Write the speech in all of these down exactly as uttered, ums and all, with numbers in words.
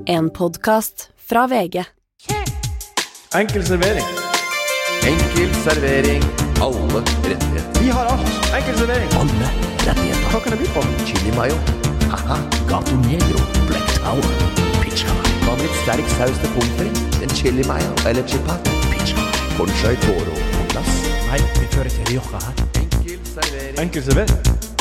En podcast fra V G. Enkel servering. Enkel servering. Alle rettigheter. Vi har alt. Enkel servering. Alle rettigheter. Hva kan det by på? Chili mayo. Haha. Gato negro. Black tower. Pizza. Hva med litt sterk saus til pommes frites? En chili mayo eller chipat? Pizza. Concha y toro på glass. Nei, vi fører til Rioja her. Enkel servering. Enkel servering.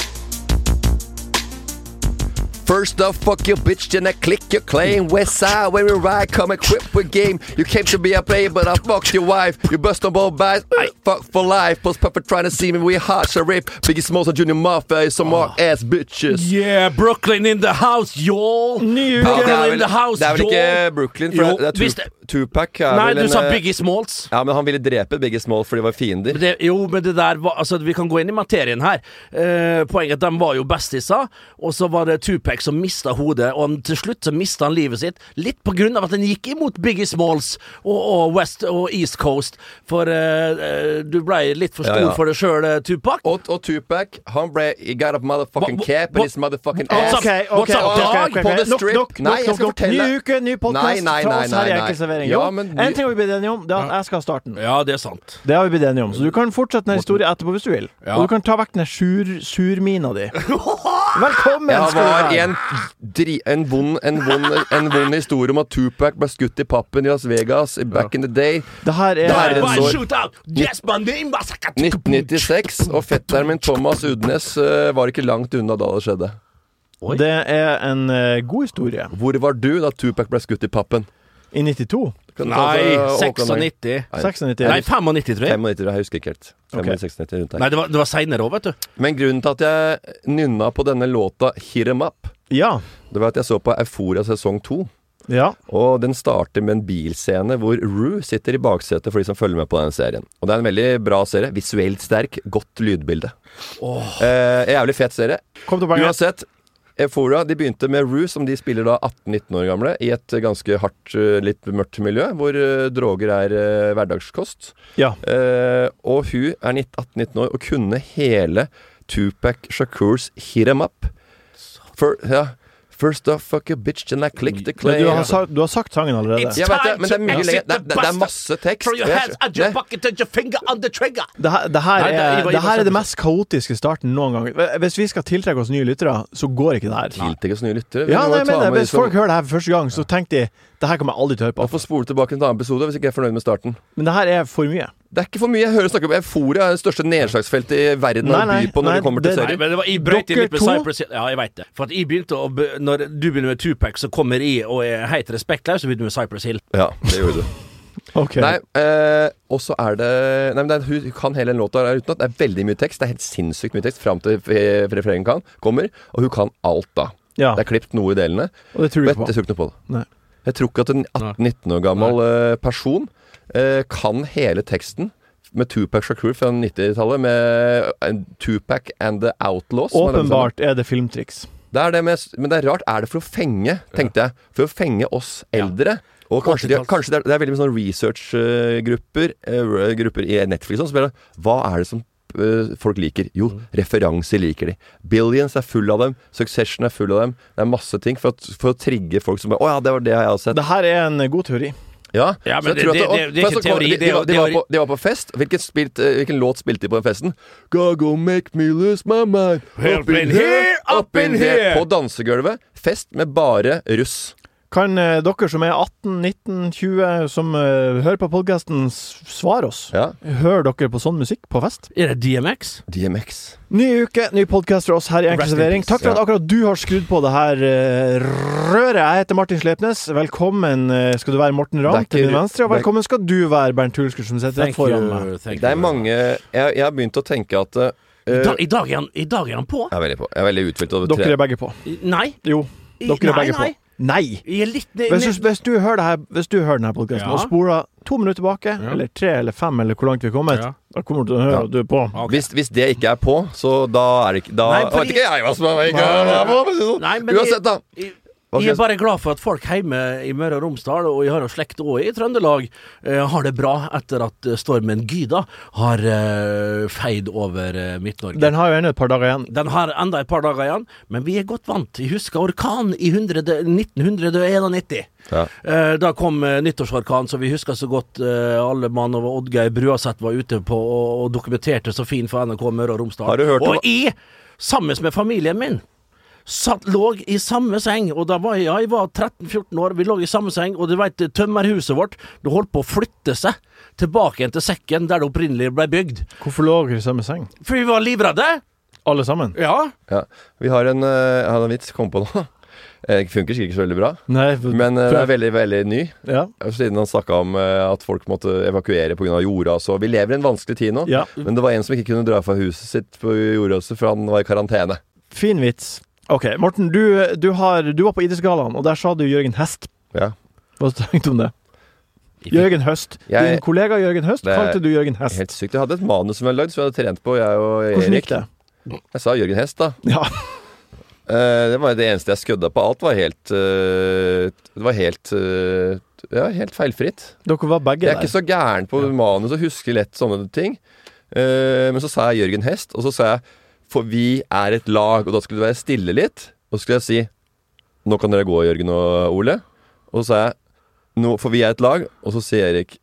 First off, fuck your bitch, then I click your claim. West side, when we ride, come equipped with game. You came to be a player, but I fucked your wife. You bust on both bites, uh, fuck for life. Post puppet trying to see me, we hot, so rip. Biggest Smalls and Junior Mafia is some more ass bitches. Yeah, Brooklyn in the house, y'all. Ny Ja, uke. det, er in vel, the house, det er vel Joel. ikke Brooklyn, for Jo, det er hvis Tup det- Tupac er Nei, vel du en, sa eh, Biggie Smalls. Ja, men han ville drepe Biggie Smalls fordi de var fiender. Men det, jo, men det der var, altså, vi kan gå inn i materien her. Eh, poenget er at de var jo bestiser, og så var det Tupac som mistet hodet, og han, til slutt så mistet han livet sitt, litt på grunn av at han gikk imot Biggie Smalls og, og West og East Coast, for eh, du ble litt for stor Ja, ja. for det selv, eh, Tupac. Og, og Tupac, han ble He got a motherfucking Hva- cap hva- and his motherfucking What's ass. up? Ok, ok, What's up, ok, dog? ok, ok. På the Nok, strip. nok, Nei, jeg nok, skal nok. fortelle. Ny uke, ny podcast Nei, nei, fra oss nei, her i nei, Enkel servering. nei. Jo, Ja, men en vi- ting har vi blitt enige om, det er at jeg skal ha starten. Ja, det er sant. Det har vi blitt enige om, så du kan fortsette den historien etterpå hvis du vil. Ja. Og du kan ta vekk den sur, surmina di. Velkommen Ja, det skal du var være. en, dri, en, vond, en, vond, en vond historie om at Tupac ble skutt i pappen i Las Vegas back in the day. Det her er, Det her er en Bye, sår. shootout. Yes, my name was nitten nittiseks, og fetteren min Thomas Udnes eh, var ikke langt unna da det skjedde. Oi. det er en eh, god historie. Hvor var du da Tupac ble skutt i pappen? I nittito? Kan du ta Nei, så, Håkon, seksognitti. seksognitti? Nei, femognitti, tror jeg. femognitti, jeg husker ikke helt. femognitti, seksognitti, rundt der. Nei, det var, det var senere også, vet du. Men grunnen til at jeg nynna på denne låta Hit 'em Up, Ja. det var at jeg så på Euphoria sesong to. Ja. Og den starter med en bilscene hvor Rue sitter i baksetet for de som følger med på den serien. Og det er en veldig bra serie. Visuelt sterk, godt lydbilde. Åh. Eh, jævlig fet serie. Kom til poenget. Uansett, Euphoria, de begynte med Rue, som de spiller da atten nitten år gamle, i et ganske hardt, eh, litt mørkt miljø, hvor eh, droger er eh, hverdagskost. Ja. Eh, og hun er atten nitten år og kunne hele Tupac Shakurs Hit 'em Up. For, ja, First off, fuck a bitch, then I click the clay. Du har, sagt, du har sagt sangen allerede. It's Jeg vet det, men det er mye Time to lenger. Det, det, det er masse tekst. Throw your Jeg- hands at your det- pocket and your finger on the trigger. Det her, det her, Nei, det- er, Ivar- det her Ivar- er det mest kaotiske starten noen gang. Hvis vi skal tiltrekke oss nye lyttere, så går ikke det her. Tiltrekk oss nye lyttere. Vi Ja, må nei, jo men ta det, med Hvis liksom- folk hører det her for første gang, så tenker de det her kommer jeg aldri til å høre Man på. får spole tilbake til en annen episode hvis ikke jeg er fornøyd med starten. Men det her er for mye. Det er ikke for mye. Jeg hører snakke om Euphoria er det største nedslagsfeltet i verden Nei, å nei, by på når nei, det kommer til det- Nei, serier. men det var, jeg brøt inn Dere litt med to- Cypress Hill. Ja, jeg vet det. For at jeg begynte å be, Når du begynner med Tupac, så kommer jeg og er helt respektløs, så begynner du med Cypress Hill. Ja, det gjorde du. Ok. Nei, eh, og så er det Nei, men det er, hun kan hele den låta utenat. Det er veldig mye tekst. Det er helt sinnssykt mye tekst fram til f- refrengen kan, kommer. Og hun kan alt, da. Ja, Det er klippet noe i delene. og det tror Vet, du jeg ikke på. tror ikke noe på det. Nei. Jeg tror ikke at en atten nitten år gammel eh, person eh, kan hele teksten med Tupac Shakur fra nittitallet, med en Tupac and the Outlaws. som er den samme. Åpenbart er det filmtriks. Det er det med, men det er rart. Er det for å fenge, tenkte jeg. For å fenge oss eldre. Og kanskje, de, kanskje det, er, det er veldig mye sånn researchgrupper uh, grupper i Netflix som spiller. Hva er det som uh, folk liker? Jo, referanser liker de. Billions er full av dem. Succession er full av dem. Det er masse ting for, at, for å trigge folk som bare Å ja, det var det jeg har sett. Det her er en god teori. Ja, Ja, så men jeg tror det- at og- det- det er for ikke så kom- teori, de, det er- de, var- de, det var er- på, de var på fest. Hvilken, spilt, eh, hvilken låt spilte de på den festen? God go make me lose my mind. Up in here, up in here. På dansegulvet. Fest med bare russ. Kan eh, dere som er atten, nitten, tjue, som eh, hører på podcasten, s- svare oss? Ja. Hører dere på sånn musikk på fest? Er det D M X? D M X. Ny uke, ny podcast fra oss her i Enkel Rest in servering. peace. Takk for at Ja. akkurat du har skrudd på det her eh, røret. Jeg heter Martin Slepnes. Velkommen eh, skal du være, Morten Det er Ramm, ikke- til min venstre. Og det er- velkommen skal du være, Bernt Hulsker, som sitter rett Thank foran you. meg. Thank Det er you. mange Jeg, jeg har begynt å tenke at uh, I, dag, i, dag er han, I dag er han på? Jeg er veldig på. Jeg er veldig utfylt over Dere tre. er begge på. Nei. Jo, I, dere er nei, begge nei. på. Nei! Jeg er litt ne, Hvis du, ne, hvis du hører det her, hvis du hører denne podcasten Ja. og spoler to minutter tilbake, Ja. eller tre eller fem, eller hvor langt vi er kommet, Ja. da kommer du til å høre Ja. at du er på. Ok. Hvis, hvis det ikke er på, så da er det ikke Da Nei, jeg fordi- vet ikke jeg hva som er ikke Nei, er på, men sånn. Nei, men Uansett, da. jeg- Jeg er bare glad for at folk hjemme i Møre og Romsdal, og jeg har jo slekt også i Trøndelag, eh, har det bra etter at stormen Gyda har eh, feid over eh, Midt-Norge. Den har jo enda et par dager igjen. Den har enda et par dager igjen, men vi er godt vant. Jeg husker orkan i nitten nittien. Ja. Eh, da kom eh, nyttårsorkan, så vi husker så godt eh, alle mann over Oddgeir Bruaseth var ute på og, og dokumenterte så fint for N R K Møre og Romsdal. Har du hørt og om... jeg, sammen med familien min, satt, lå i samme seng, og da var jeg, ja, jeg var tretten fjorten år, vi lå i samme seng, og du vet, tømmerhuset vårt, det holdt på å flytte seg tilbake igjen til sekken der det opprinnelig ble bygd. Hvorfor lå dere i samme seng? For vi var livredde. Alle sammen? Ja. Ja. Vi har en, uh, jeg har en vits, kom på nå. Det funker sikkert ikke så veldig bra, Nei, men uh, det er veldig, veldig ny. Ja. Siden han snakket om uh, at folk måtte evakuere på grunn av jordras, og vi lever i en vanskelig tid nå. Ja. Men det var en som ikke kunne dra fra huset sitt på jordraset, for han var i karantene. Fin vits. Ok, Morten, du, du, har, du var på idrettsgallaen, og der sa du Jørgen Hest. Ja. Hva tenkte du om det? Jørgen Høst. Jeg, Din kollega Jørgen Høst det er kalte du Jørgen Hest. Helt sykt. Jeg hadde et manus som jeg hadde lagd, som jeg hadde trent på, jeg og Erik. Hvordan gikk det? Jeg sa Jørgen Hest, da. Ja. Uh, det var det eneste jeg skødda på. Alt var helt uh, Det var helt uh, Ja, helt feilfritt. Dere var begge Jeg er der. ikke så gæren på manus og husker lett sånne ting. Uh, men så sa jeg Jørgen Hest, og så sa jeg for vi er et lag, og da skulle det være stille litt. Og så skulle jeg si nå kan dere gå, Jørgen og Ole. Og så sa jeg nå, for vi er et lag. Og så sier Erik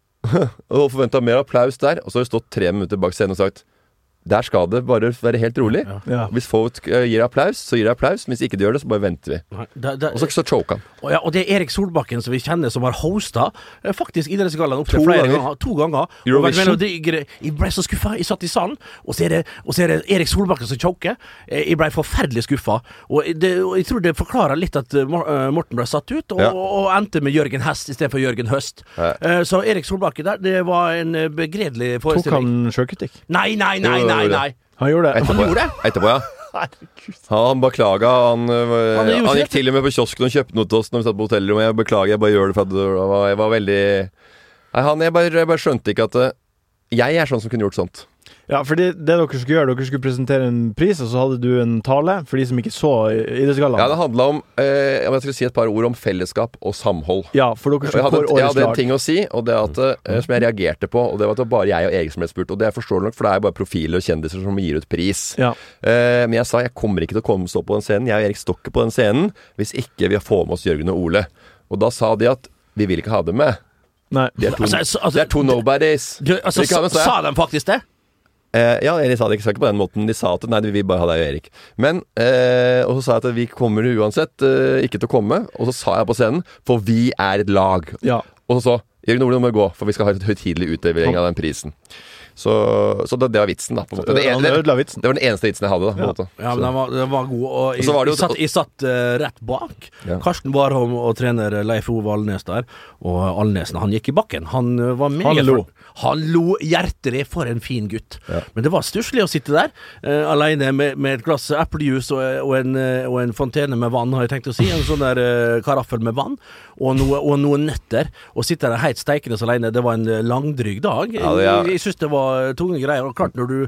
og forventa mer applaus der. Og så har det stått tre minutter bak scenen og sagt der skal det bare være helt rolig. Ja. Ja. Hvis folk uh, gir applaus, så gir de applaus. Hvis ikke de gjør det, så bare venter vi. Nei, det, det, Og så, så choker han. og, ja, og det er Erik Solbakken som vi kjenner, som har hostet eh, faktisk idrettsgallaen opp til To flere ganger. ganger. To ganger. Og Eurovision. vært veldig digre. Jeg ble så skuffa. Jeg satt i salen, og så er det, og så er det Erik Solbakken som choker. Eh, Jeg ble forferdelig skuffa. Og, det, og jeg tror det forklarer litt at eh, Mor- eh, Morten ble satt ut, og, Ja. og endte med Jørgen Hest istedenfor Jørgen Høst. Ja. Eh, Så Erik Solbakken der, det var en eh, begredelig Tok forestilling. han sjølkritikk? Nei, nei, nei, Jo, jo, nei, jo. nei. Han gjorde det. Etterpå, Han gjorde det? Etterpå, ja. Herregud. Han beklaga. Han, øh, Han han, gjorde ikke gikk til og med på kiosken og kjøpte noe til oss når vi satt på hotellrommet. Jeg beklager, jeg bare gjør det for at det var, jeg var veldig Nei, han, jeg bare, jeg bare skjønte ikke at øh, jeg er sånn som kunne gjort sånt. Ja, for det, det dere skulle gjøre, dere skulle presentere en pris, og så hadde du en tale for de som ikke så idrettsgallaen. Ja, det handla om øh, om jeg skulle si et par ord om fellesskap og samhold. Ja, for dere Og jeg skulle hadde, kåre jeg årets hadde en lag. ting å si, og det at, øh, som jeg reagerte på. Og det var at det var bare jeg og Erik som ble spurt. Og det er forståelig nok, for det er bare profiler og kjendiser som gir ut pris. Ja. Eh, men jeg sa jeg kommer ikke til å komme stå på den scenen. Jeg og Erik står ikke på den scenen hvis ikke vi får med oss Jørgen og Ole. Og da sa de at vi vil ikke ha dem med. Nei. De er to, Altså, altså, de er to nobodies. Du, altså, Vi kan jo sa, se. sa de faktisk det? Eh, ja, de sa det ikke, sa ikke på den måten. De sa at nei, vi vil bare ha deg og Erik. Men, eh, og så sa jeg at vi kommer uansett eh, ikke til å komme. Og så sa jeg på scenen, for vi er et lag. Ja. Og så så Jørgen og Ole må gå, for vi skal ha et høytidelig utlevering av den prisen. Så, så det, det var vitsen, da. På en måte. Det, Han det, ødela vitsen. det var den eneste vitsen jeg hadde. da på en Ja. måte. Ja, men den var, den var god. Og jeg, så var det jo- jeg satt, jeg satt eh, rett bak. Ja. Karsten Warholm og trener Leif Ove Alnes der. Og Alnesen, han gikk i bakken. Han eh, var meget Han lo. for- Han lo hjertelig. For en fin gutt. Ja. Men det var stusslig å sitte der eh, alene med, med et glass eplejus og, og, en, eh, og en fontene med vann, har jeg tenkt å si. En sånn der eh, karaffel med vann. Og noe, og noen nøtter. Og sitte der helt steikende så alene. Det var en eh, langdryg dag. Ja, det er- Jeg, jeg syns det var tunge greier. Og klart, når du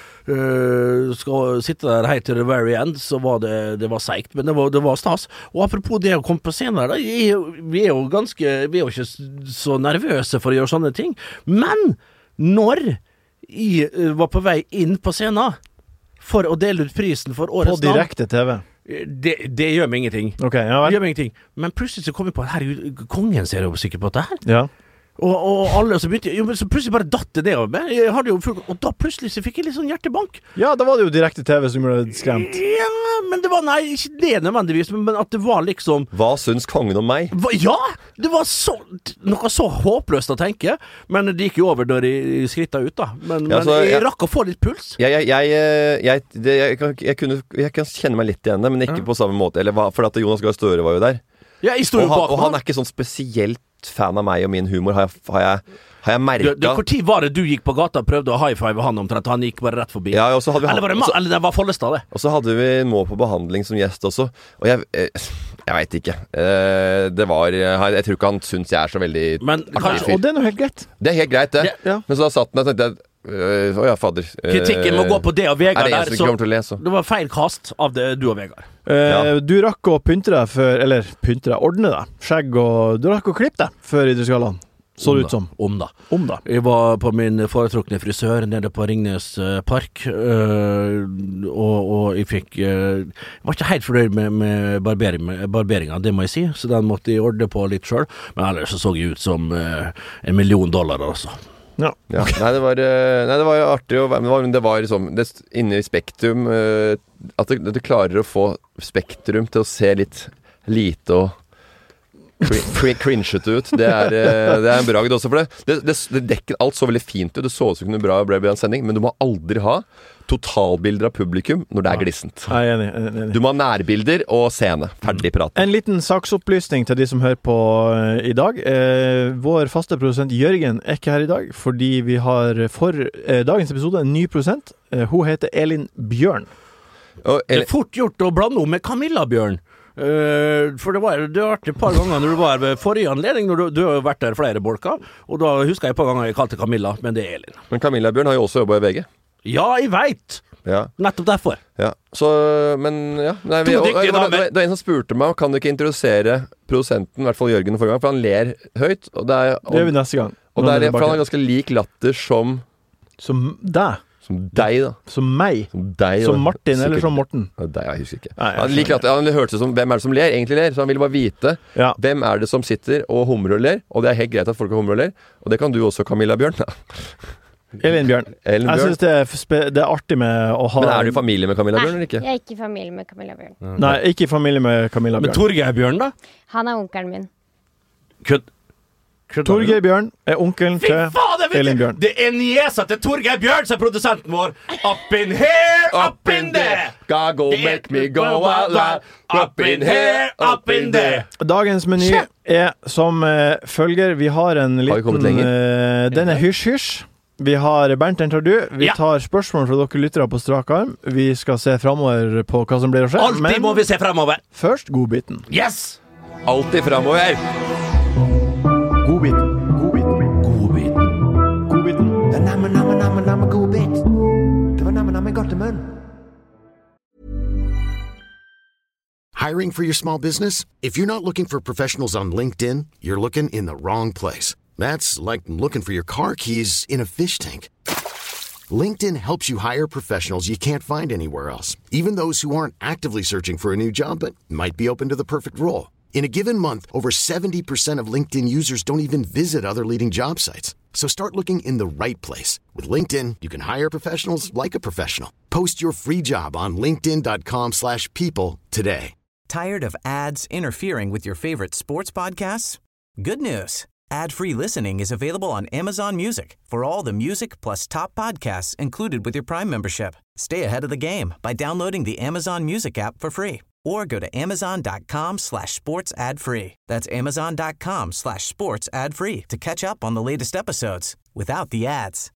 Uh, skal sitte der helt til the very end, så var det, det var seigt, men det var, det var stas. Og apropos det å komme på scenen der, da, jeg, vi er jo ganske Vi er jo ikke s- så nervøse for å gjøre sånne ting. Men når jeg uh, var på vei inn på scenen for å dele ut prisen for På årets navn, direkte T V. det, det gjør meg ingenting. Ok, ja Det vel. gjør meg ingenting. Men plutselig så kom jeg på herregud, kongen ser jo sikkert på dette her. Ja. Og, og alle så begynte jo, men så plutselig bare datt det nedover meg. Jeg hadde jo full, og da plutselig så fikk jeg litt sånn hjertebank. ja, da var det jo direkte T V som gjorde deg skremt. Ja, men det var Nei, ikke det nødvendigvis, men, men at det var liksom Hva syns kongen om meg? hva, Ja! Det var så noe så håpløst å tenke. Men det gikk jo over når jeg skritta ut, da. Men, Ja, men så jeg, jeg- rakk å få litt puls. Jeg, jeg, jeg, eh, jeg, det, jeg, kan, jeg, kunne, jeg kan kjenne meg litt igjen det, men ikke på samme måte. Eller hva, for at Jonas Gahr Støre var jo der. Ja, jeg sto Og jo han, bak og han er ikke sånn spesielt fan av meg og min humor, har jeg, har jeg, har jeg merka. Hvor tid var det du gikk på gata og prøvde å high five han omtrent? Han gikk bare rett forbi. Ja, og så hadde vi, Eller var det, og ma så- eller det var Follestad, det. og så hadde vi Må på behandling som gjest også. Og jeg eh, Jeg veit ikke. Eh, Det var Jeg, jeg tror ikke han syns jeg er så veldig Men artig kanskje- fyr. Og det er nå helt greit. Det er helt greit, det. Det- Ja. Men så da satt han der og tenkte jeg øh, Å ja, fader. Kritikken må gå på det og Vegard Er det en der, som ikke kommer til å le, så? det var feil kast av det, du og Vegard. Eh, Ja. Du rakk å pynte deg før Eller pynte deg, ordne deg. Skjegg og Du rakk å klippe deg før Idrettsgallaen. Så det ut som. Om da. Om da. Jeg var på min foretrukne frisør nede på Ringnes eh, park, øh, og, og jeg fikk øh, Jeg var ikke helt fornøyd med, med barbering, med barberinga, det må jeg si, så den måtte jeg ordne på litt sjøl. Men ellers så så jeg ut som øh, en million dollar, altså. Ja. Ja. Nei, det var, øh, nei, det var jo artig å være med. Det var, det var liksom det, inne i Spektrum øh, At du, du klarer å få Spektrum til å se litt lite og Cri- Cringete ut. Det er, eh, det er en bragd også for det. Det, det. det dekker alt så veldig fint ut. Det så ut som noe bra ble en sending, men du må aldri ha totalbilder av publikum når det er glissent. Jeg er enig. Jeg er enig. Du må ha nærbilder og scene. Ferdig prat. En liten saksopplysning til de som hører på eh, i dag. Eh, vår faste produsent Jørgen er ikke her i dag, fordi vi har for eh, dagens episode en ny produsent. Eh, hun heter Elin Bjørn. Og, Det er fort gjort å blande henne med Camilla, Bjørn. Uh, for det var det har vært et par ganger når du var ved forrige anledning, når du, du har vært der flere bolker, og da husker jeg et par ganger jeg kalte Camilla, men det er Elin. men Camilla Bjørn har jo også jobba i V G. Ja, jeg veit! Ja. Nettopp derfor. Ja. Så, men ja Nei, vi, To og, dyktige det, var, det, damer. var, det var en som spurte meg kan du ikke introdusere produsenten, i hvert fall Jørgen forrige gang, for han ler høyt. Og det er, og, Det gjør vi neste gang. og det er, for han har ganske lik latter som Som deg. Som deg, da. Som meg. Som deg, Som da. Martin, Sikkert. eller som Morten. Ja, deg, jeg husker ikke. Nei, jeg Han liker at Han hørtes ut som hvem er det som ler, egentlig ler. Så han ville bare vite Ja. hvem er det som sitter og humrer og ler. Og det er helt greit at folk humrer og ler. Og det kan du også, Camilla Bjørn. Elin Bjørn. Ellen Jeg Bjørn. syns det, er spe- det er artig med å ha Men er du i familie med Camilla Bjørn, eller ikke? Jeg er ikke i familie med Camilla Bjørn. Nei, ikke i familie med Camilla Men Bjørn. Torgeir Bjørn, da? Han er onkelen min. Kødd. Kødder du? Torgeir Bjørn er onkelen Fy til faen, jeg vet Elin det! Bjørn. Det er niesa til Torgeir Bjørn som er produsenten vår. Up in here, up in there. God go make me go out loud. Up in here, up in there. Dagens meny er som eh, følger. Vi har en Har vi kommet liten lenger? eh, Den er hysj-hysj. Vi har Bernt, den tar du. Vi Ja. tar spørsmål fra dere lyttere på strak arm. Vi skal se framover på hva som blir å skje. Alltid må vi se fremover. først godbiten. Yes! Alltid framover. Godbiten. Godbiten. Godbiten. Godbiten. Det er namme, namme, namme, namme god bit. Det var namme, namme godtemunn. Hiring for your small business? If you're not looking for professionals on LinkedIn, you're looking in the wrong place. That's like looking for your car keys in a fish tank. LinkedIn helps you hire professionals you can't find anywhere else, even those who aren't actively searching for a new job but might be open to the perfect role. In a given month, over seventy percent of LinkedIn users don't even visit other leading job sites. So start looking in the right place. With LinkedIn, you can hire professionals like a professional. Post your free job on linkedin.com slash people today. Tired of ads interfering with your favorite sports podcasts? Good news. Ad-free listening is available on Amazon Music for all the music plus top podcasts included with your Prime membership. Stay ahead of the game by downloading the Amazon Music app for free or go to amazon.com slash sports ad free. That's amazon.com slash sports ad free to catch up on the latest episodes without the ads.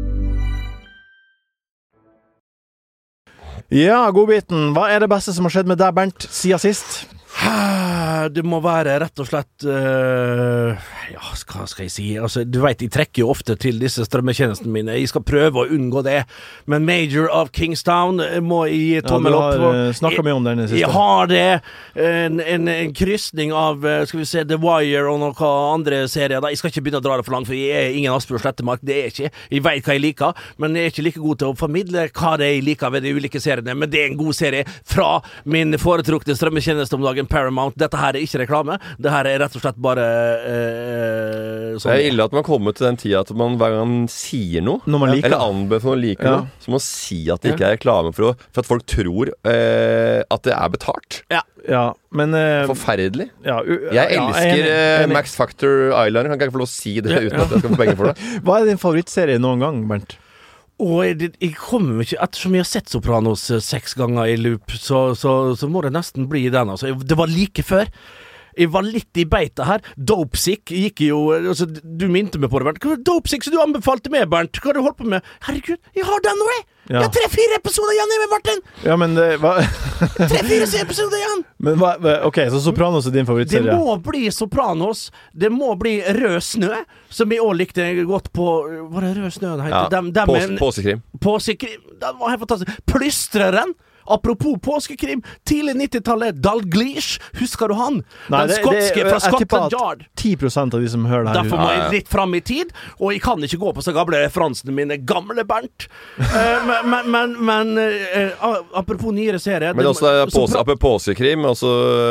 Ja, godbiten. Hva er det beste som har skjedd med deg, Bernt, siden sist? Det må være rett og slett uh, Ja, hva skal jeg si? Altså, du vet, jeg trekker jo ofte til disse strømmetjenestene mine. Jeg skal prøve å unngå det. Men Major of Kingstown må jeg gi tommel opp. Ja, du har snakket mye om den i det siste. Jeg har det. En, en, en krysning av skal vi se, The Wire og noen andre serier. Jeg skal ikke begynne å dra det for langt, for jeg er ingen Asbjørn Slettemark. Det er jeg ikke. Jeg vet hva jeg liker, men jeg er ikke like god til å formidle hva det er jeg liker ved de ulike seriene. Men det er en god serie fra min foretrukne strømmetjeneste om dagen, Paramount. Dette her er ikke reklame. Det her er rett og slett bare eh, sånn. Det er ille at man kommer til den tida at man hver gang man sier noe, Når man liker. eller anbefaler noe liker Ja. noe, så må man si at det ikke er reklame for, å, for at folk tror eh, at det er betalt. Ja. Ja, men eh, Forferdelig. ja, u, Jeg ja, elsker er enig, eh, enig. Max Factor Eyeliner. Kan ikke jeg få lov å si det uten at jeg skal få penger for det? Hva er din favorittserie noen gang, Bernt? Og jeg, jeg kommer ikke ettersom jeg har sett Sopranos eh, seks ganger i loop, så, så, så må det nesten bli den. Altså. Det var like før. Jeg var litt i beita her. Dopesick gikk jo altså, Du minte meg på det, Bernt. Dopesick som du anbefalte meg, Bernt. Hva har du holdt på med? Herregud, jeg har den nå, jeg! Ja. Jeg har tre-fire episoder igjen med Martin! Ja, men det hva Tre-fire episoder igjen! Men hva OK, så Sopranos er din Det favorittserie? må bli Sopranos. Det må bli Rød snø, som jeg òg likte godt på. Var det Rød snø den heter? Ja, Dem, dem pås- en- Påskekrim. Påskekrim. Den var helt fantastisk. Plystreren. Apropos påskekrim, tidlig nittitallet, Dalglish, husker du han? Nei, Den det- skotske det- fra jeg tipper Scotland at Yard. ti prosent av de som hører det her Derfor må Ja, ja. jeg litt fram i tid, og jeg kan ikke gå på så gamle referansene mine, gamle Bernt. Eh, men men, men, men eh, apropos nyere serier Men det- også det er så pås bra- apropos påskekrim, og så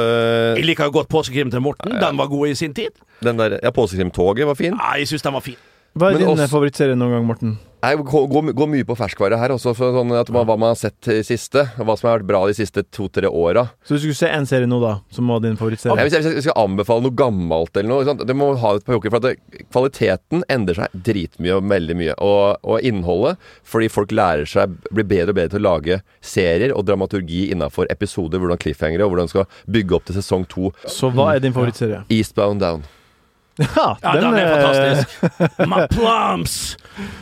Jeg liker jo godt påskekrim til Morten. Den var god i sin tid. den der Ja, påskekrimtoget var fin. Nei, jeg syns den var fin. Hva er Men din også- favorittserie noen gang, Morten? Jeg går, går, går mye på ferskvare her også, for sånn at man, hva man har sett i siste, og hva som har vært bra de siste to-tre åra. Så hvis du skulle se en serie nå, da, som var din favorittserie? Hvis jeg, hvis jeg skal anbefale noe gammelt eller noe, sant? Det må ha et par joker, for at det, kvaliteten endrer seg dritmye og veldig mye. Og, og innholdet, fordi folk lærer seg, blir bedre og bedre til å lage serier og dramaturgi innenfor episoder, hvordan cliffhangere, og hvordan de skal bygge opp til sesong to. Så hva er din favorittserie? Eastbound Down. Ja, Ja, den, er eh, fantastisk. My plums!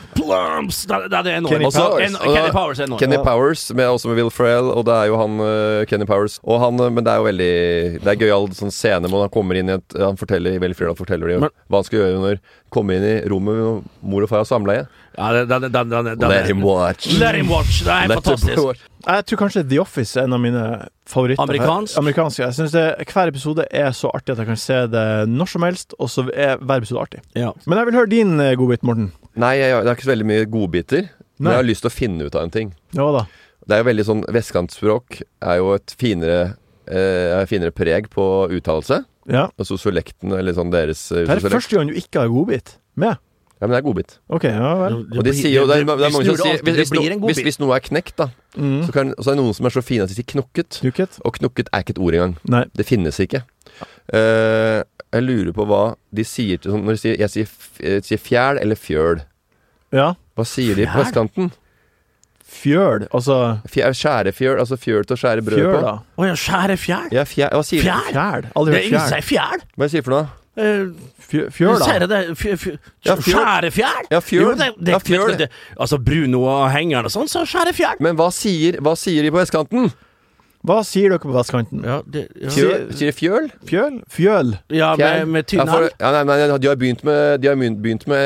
Plums! Den, den er enorm. Kenny Også- Powers. En, og da- Kenny Powers er enorm. Kenny Ja. Powers, med, også med Will Ferrell, og det er jo han uh, Kenny Powers. Og han, uh, men det er jo veldig Det er gøyal sånn scene hvor han kommer inn i et Han forteller Will Ferrell forteller det jo Men- hva han skal gjøre når han kommer inn i rommet hvor mor og far har samleie. Ja, den, den, den, den, den, Let him watch. Let him watch. Det er Let him fantastisk. watch. Jeg tror kanskje The Office er en av mine favoritter. Amerikansk? Amerikansk, ja. Jeg synes det, hver episode er så artig at jeg kan se det når som helst, og så er hver episode artig. Ja. Men jeg vil høre din eh, godbit, Morten. Nei, jeg, det er ikke så veldig mye godbiter. Men Nei. jeg har lyst til å finne ut av en ting. Ja da. Det er jo veldig sånn Vestkantspråk er jo et finere eh, finere preg på uttalelse. Ja. Og sosiolekten, eller sånn deres uh, Det er første gang du ikke har godbit med. Ja, men det er godbit. Ok, ja vel. Og de sier jo Det er, det er mange som sier hvis, hvis, det blir en no, god hvis, bit. hvis noe er knekt, da, Mm. så, kan, så er det noen som er så fine at de sier knokket. Knukket? Og knokket er ikke et ord engang. Nei. Det finnes ikke. Eh, jeg lurer på hva de sier til sånn, når de sier, jeg sier, f- jeg sier fjæl eller fjøl. Ja. Hva sier de på Fjæl? vestkanten? Fjøl, altså Fjæl, skjærefjøl, altså fjøl til å skjære brød fjøl, på. da. Å ja, skjære fjær? Ja, fjæl, hva sier de? Fjær? Fjæl. Aldri Det hørt er ingen fjæl. sier fjær. Hva sier de for noe? Uh, Fjø- Fjøl, Sier da. det det? Fj- fj- Ja, fjøl. Skjære fjær? Ja, fjøl. Jo, det, det, Ja, fjøl. det, altså Bruno og hengeren og sånn, så skjære fjær. Men hva sier, hva sier de på vestkanten? Hva sier dere på vestkanten? Ja, det, ja. Fjøl, sier de fjøl? Fjøl? Fjøl? ja Fjær? med, med Ja, tynn for, hall. ja, nei, nei, de har begynt med De har begynt begynt med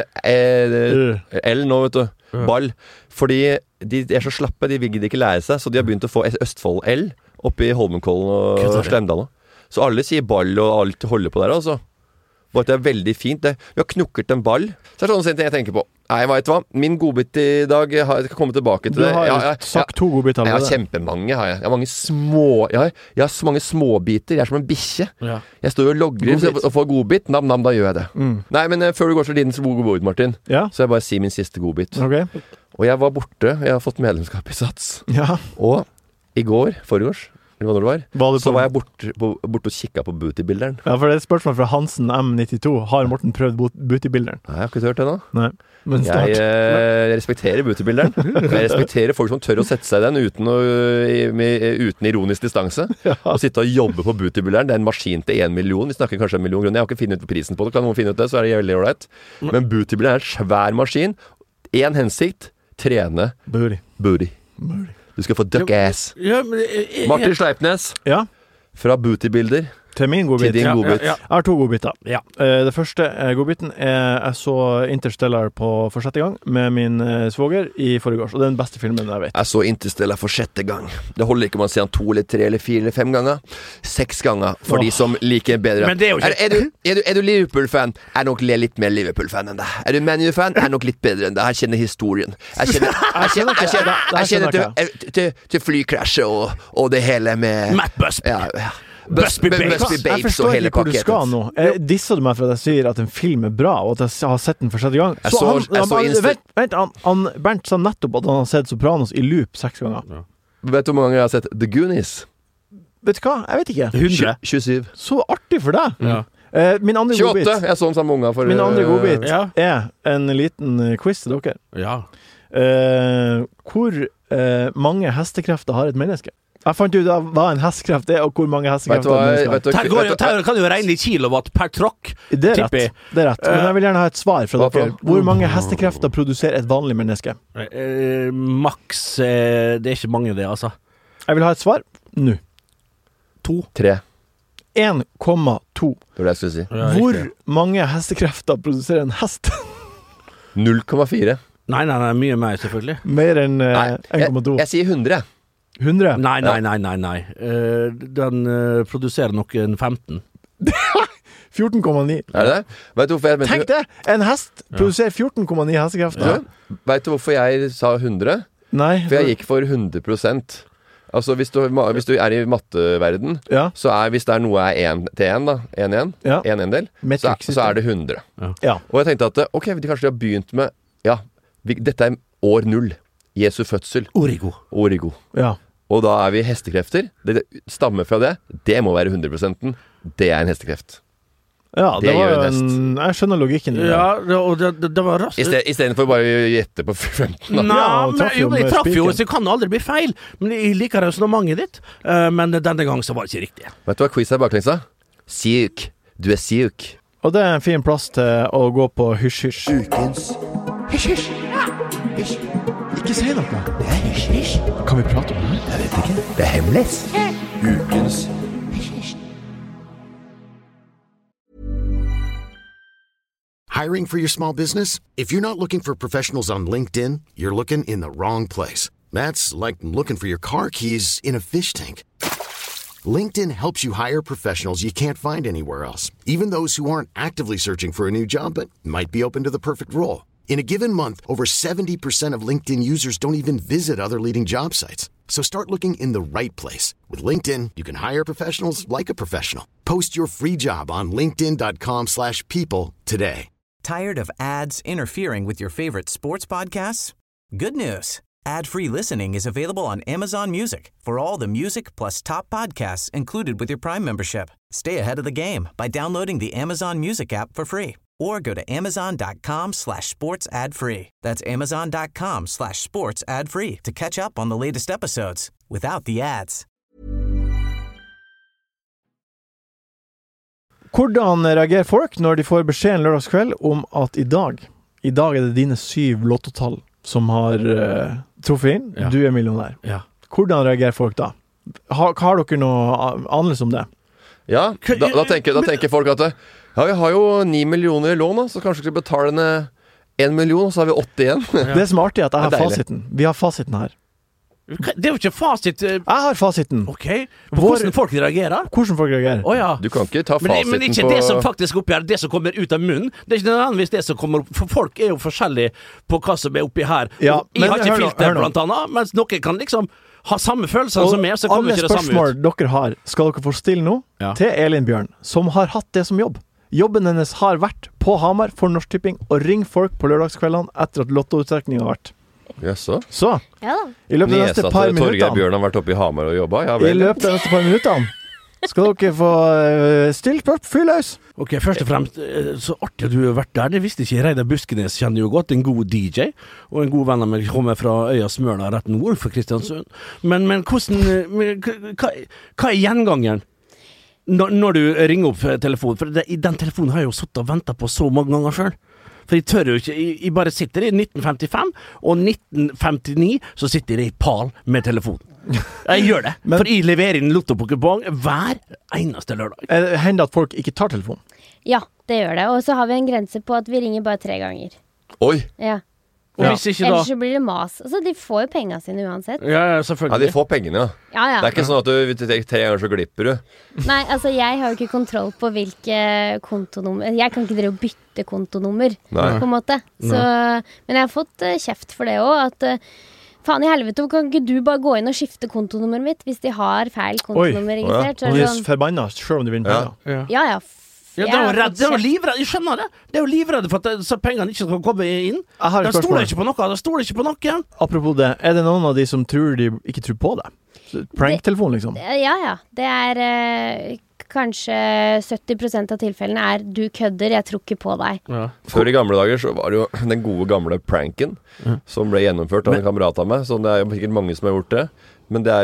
eh, L nå, vet du. Ball. Fordi de er så slappe, de vil ikke lære seg, så de har begynt å få Østfold-L oppe i Holmenkollen og Kødder du? Slemdalen. Så alle sier ball og alt holder på der, altså. Bare at det er veldig fint. Det. Vi har knukket en ball. Så er det sånne ting jeg tenker på. Nei, vet du hva? Min godbit i dag Jeg har- jeg skal komme tilbake til Du det. har jo Jeg- jeg- sagt to godbiter jeg har allerede. kjempemange, har jeg. Jeg har mange små Jeg har, jeg har så mange småbiter. Jeg er som en bikkje. Ja. Jeg står og logrer Godbit. og får godbit. Nam-nam, da gjør jeg det. Mm. Nei, men eh, før du går til din gode godbit, Martin, Ja, så jeg bare si min siste godbit. ok. Og jeg var borte. Jeg har fått medlemskap i Sats. Ja. Og i går, forgårs, eller hva det var, Var du så på- var jeg borte, på, borte og kikka på bootybilderen. Ja, for det er et spørsmål fra Hansen M nittito. Har Morten prøvd bot- bootybilderen? Nei, jeg har ikke hørt det ennå. Nei. Men snart. Jeg eh, respekterer bootybilderen. Jeg respekterer folk som tør å sette seg i den uten, å, i- med, uten ironisk distanse. Å sitte og jobbe på bootybilderen. Det er en maskin til én million. Vi snakker kanskje en million kroner. Jeg har ikke funnet ut prisen på det. Kan noen finne ut det, så er det veldig ålreit. Men bootybilderen er en svær maskin. Én hensikt trene Booty. booty. Du skal få duck ass. Ja, men, eh, eh, Martin Sleipnes Ja, fra Bootybilder til min godbit. til din Ja, ja, godbit. ja. Jeg har to godbiter. Ja. Eh, det første eh, godbiten er jeg så Interstellar på for sjette gang med min eh, svoger i forrige års, og det er den beste filmen jeg vet. Jeg så Interstellar for sjette gang. Det holder ikke om man ser han to eller tre eller fire eller fem ganger. Seks ganger for Åh. de som liker bedre. Men det er jo ikke- er, er, du, er, du, er du Liverpool-fan? Er nok litt mer Liverpool-fan enn deg. Er du Man U-fan? Er nok litt bedre enn deg. Jeg kjenner historien. Jeg kjenner, jeg kjenner, jeg kjenner, jeg kjenner til, eh, til, til flykrasjet og, og det hele med Matt Busby. ja, ja. Busby Bus- Babes. Busby Jeg Babes forstår og hele ikke hvor du pakketet. skal nå. Eh, disser du meg for at jeg sier at en film er bra, og at jeg har sett den for sjette gang? Jeg så- han, jeg så han, Insta- vent, vent han, han, Bernt sa nettopp at han har sett Sopranos i loop seks ganger. Vet du hvor mange ganger jeg har sett The Goonies? Vet du hva? Jeg vet ikke. hundre. tjuesyv. Så artig for deg! Ja. Eh, min andre tjueåtte. godbit Jeg så den sammen med unga for Min andre eh, godbit Ja. er en liten eh, quiz til dere. Ja. Eh, hvor eh, mange hestekrefter har et menneske? Jeg fant ut av hva en hestekraft er, og hvor mange hestekrefter Vet du hva, vet du, Her går jo, vet du, her kan jo regne i kilowatt per tråkk. Det er tipper jeg. rett. Det er rett. Men jeg vil gjerne ha et svar fra Hva for dere. noe? Hvor mange hestekrefter produserer et vanlig menneske? Eh, maks eh, Det er ikke mange, det, altså. Jeg vil ha et svar nå. To. tre. én komma to. Det var det jeg skulle si. Ja, Hvor riktig. mange hestekrefter produserer en hest? null komma fire. Nei, nei, nei, mye mer, selvfølgelig. Mer enn eh, Nei, én komma to. jeg, jeg sier hundre. hundre? Nei, nei, nei, nei, nei. Eh, Den eh, produserer nok en femten. fjorten komma ni. Er det det? Vet du hvorfor jeg Tenk det! En hest produserer fjorten komma ni hestekrefter. Du, vet du hvorfor jeg sa hundre? Nei. For jeg gikk for hundre prosent. Altså hvis du, hvis du er i matteverden, Ja. så er hvis det er noe er én til én, da, én én, Ja. én endel, så, Metric er- så er det hundre. Ja. Og jeg tenkte at ok, de kanskje de har begynt med Ja, vi, dette er år null. Jesu fødsel. Origo. Origo. ja. Og da er vi hestekrefter. Det stammer fra det. Det må være hundre prosent. Det er en hestekreft. Ja, det, Det var gjør jo en en Jeg skjønner logikken i det. Ja, det, og det, det, det var raskt. Istedenfor bare å gjette på femten. Da. Nei, Ja, og men, traff jo, jo men jeg med traff jo, spiken. så det kan aldri bli feil. Men jeg liker resonnementet ditt. Eh, men denne gangen så var det ikke riktig. Vet du hva quiz er baklengs, da? Syk. Du er syk. Og det er en fin plass til å gå på hysj-hysj. Ukens Hysj, hysj. Hysj. Ikke si noe. Det er hysj, hysj. Kan vi prate om det? Jeg vet ikke. Det er hemmelig. Ukens Hiring for your small business? If you're not looking for professionals on LinkedIn, you're looking in the wrong place. That's like looking for your car keys in a fish tank. LinkedIn helps you hire professionals you can't find anywhere else, even those who aren't actively searching for a new job but might be open to the perfect role. In a given month, over seventy percent of LinkedIn users don't even visit other leading job sites. So start looking in the right place. With LinkedIn, you can hire professionals like a professional. Post your free job on linkedin.com slash people today. Tired of ads interfering with your favorite sports podcasts? Good news. Ad-free listening is available on Amazon Music for all the music plus top podcasts included with your Prime membership. Stay ahead of the game by downloading the Amazon Music app for free or go to amazon.com slash sports ad free. That's amazon.com slash sports ad free to catch up on the latest episodes without the ads. Hvordan reagerer folk når de får beskjed en lørdagskveld om at i dag, i dag er det dine syv lottotall som har uh, truffet inn, Ja. du er millionær. Ja. Hvordan reagerer folk da? Har, har dere noe annerledes om det? Ja, da, da, tenker, da tenker folk at ja, vi har jo ni millioner i lån, da, så kanskje vi skal betale ned en million, og så har vi åtte igjen. Det som er artig er at jeg har Det er deilig. fasiten. Vi har fasiten her. Det er jo ikke fasit eh, Jeg har fasiten. OK? På Vår- hvordan folk reagerer? Hvordan folk reagerer. Å ja. Du kan ikke ta Men, det- fasiten men ikke på det som faktisk oppgjør, det som kommer ut av munnen. Det er ikke nødvendigvis det som kommer opp. For folk er jo forskjellige på hva som er oppi her. Ja, Og jeg men har ikke hør nå, filter, hør nå. blant annet, mens noen kan liksom ha samme følelser som meg, så kommer alle ikke det samme spørsmål ut. dere har, skal dere få stille nå Ja. til Elin Bjørn, som har hatt det som jobb. Jobben hennes har vært på Hamar for Norsk Tipping og ringe folk på lørdagskveldene etter at lottoutrekningen har vært. Jaså? Så, Ja da. i løpet av de Nesa neste par til Torgeir minuttene Bjørn har vært oppe i Hamar og jobba? Ja I vel. løpet av de neste par minuttene skal dere få uh, stilt spørsmål, fyr løs. Ok, først og fremst, eh, så artig at du har vært der. Det visste ikke jeg. Reidar Buskenes kjenner jo godt, en god D J, og en god venn av meg kommer fra øya Smøla, rett nord for Kristiansund. Men, men hvordan, eh, men, k- hva, hva er gjengangeren når, når du ringer opp eh, telefonen? For det, i den telefonen har jeg jo suttet og ventet på så mange ganger selv. For jeg tør jo ikke, jeg, jeg bare sitter i nitten femtifem, og nitten femtini så sitter jeg i pal med telefonen. Jeg gjør det, Men- for jeg leverer inn lottopokupong hver eneste lørdag. Eh, Det hender at folk ikke tar telefonen. Ja, det gjør det. Og så har vi en grense på at vi ringer bare tre ganger. Oi! Ja. Og Ja. hvis ikke da... Ellers så blir det mas. Altså, de får jo penga sine uansett. Ja, ja, Ja, selvfølgelig. de får pengene, ja. Ja, ja. Det er ikke sånn at du hvis du tar tre ganger så glipper du. Nei, altså, jeg har jo ikke kontroll på hvilke kontonummer Jeg kan ikke drive og bytte kontonummer, Nei. på en måte. Så, men jeg har fått eh, kjeft for det òg. At eh, faen i helvete, kan ikke du bare gå inn og skifte kontonummeret mitt hvis de har feil kontonummer Oi, registrert? Så Og er de det er sånn, forbanna selv om de vinner Ja. penger. ja, ja. f- Ja, jeg det er jo har redd, fått det er jo kjeft. livredd, jeg skjønner det. Det er jo livredd for at det, så pengene ikke skal komme inn. Jeg har De et stoler spørsmål. ikke på noe, de stoler ikke på noen. Apropos det, er det noen av de som tror de ikke tror på deg? Så Pranktelefon, liksom. Ja, ja. Det er eh, kanskje sytti prosent av tilfellene er 'du kødder, jeg tror ikke på deg'. Før i gamle dager så var det jo den gode gamle pranken som ble gjennomført av en kamerat av meg. Så det er jo sikkert mange som har gjort det. Men det er å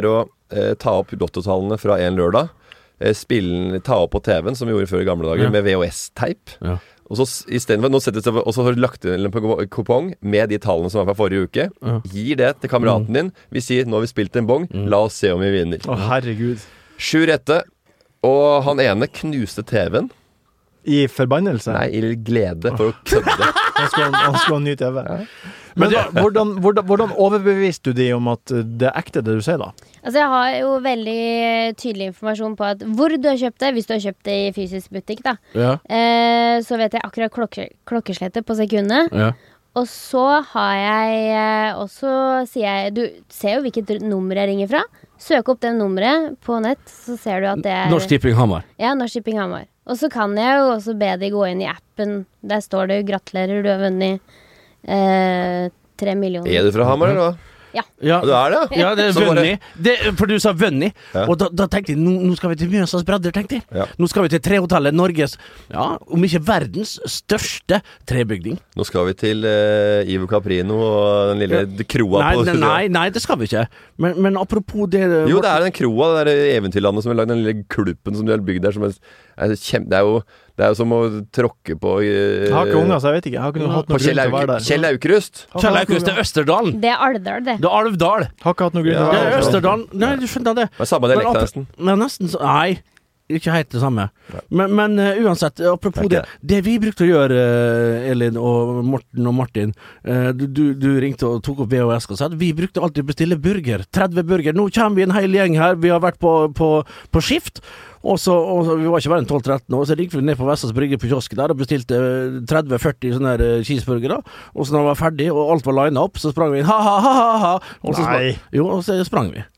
eh, ta opp lottotallene fra en lørdag, eh, spille, ta opp på T V-en, som vi gjorde før i gamle dager, Ja. med V H S-teip. Ja. Og så s- i stedet for, nå settes det, og så har du lagt inn en på- kupong med de tallene som var fra forrige uke. Ja. Gir det til kameraten din. Vi sier, nå har vi spilt en bong, la oss se om vi vinner. Å, herregud. Sju rette, og han ene knuste T V-en. I forbannelse? Nei, i glede for å kødde. Han skulle ha- han skulle ha ny T V. Men hva, hvordan, hvordan, hvordan overbeviste du de om at det er ekte det du sier, da? Altså, jeg har jo veldig tydelig informasjon på at hvor du har kjøpt det, hvis du har kjøpt det i fysisk butikk, da. Ja. Eh, så vet jeg akkurat klokke, klokkeslettet på sekundet. Ja. Og så har jeg eh, Og så sier jeg Du ser jo hvilket nummer jeg ringer fra. Søk opp det nummeret på nett, så ser du at det er Norsk Tipping Hamar. Ja, Norsk Shipping Hamar. Og så kan jeg jo også be de gå inn i appen. Der står det 'gratulerer, du har vunnet eh, tre millioner'. Er du fra Hamar, eller hva? Ja. Ja. Du er det? Ja, det er Så bare- Vønni. Det, for du sa Vønni, Ja. og da, da tenkte jeg nå, nå skal vi til Mjøsas bredder, tenkte jeg. Ja. Nå skal vi til Trehotellet, Norges, ja, om ikke verdens største trebygning. Nå skal vi til uh, Ivo Caprino og den lille kroa Nei, på nei, nei, nei, det skal vi ikke. Men, men apropos det Jo, det er den kroa, det der eventyrlandet som har lagd den lille kluppen som de har bygd der. Som er, er kjem, det, er jo, det er jo som å tråkke på uh, Jeg har ikke unger, så jeg vet ikke. Jeg har ikke noe- hatt På noen Kjell, grunn til å være Auk der. Kjell Aukrust. Har Kjell ikke hatt Aukrust noe- til Østerdalen. Det er Alvdal, det. Det er Alvdal. Har ikke hatt noe grunn til å Ja, Det være er der. Østerdalen. Nei, du skjønner det. Det er samme Men dialekt, apro- nesten. Men nesten så Nei, ikke helt det samme. Men, men uh, uansett, apropos Det det. er ikke Det vi brukte å gjøre, uh, Elin og Morten og Martin uh, du, du, du ringte og tok opp V H S og sa at vi brukte alltid å bestille burger. tretti burger. Nå kommer vi en hel gjeng her. Vi har vært på, på, på skift. Og så, og så, Vi var ikke bare en tolv tretten år, så gikk vi ned på Vestas Brygge på kiosken der og bestilte tretti førti sånne her uh, cheeseburgere. Og så når vi var ferdig og alt var lina opp, så sprang vi inn. Ha-ha-ha-ha! Og så Nei. sprang, jo, og så sprang vi.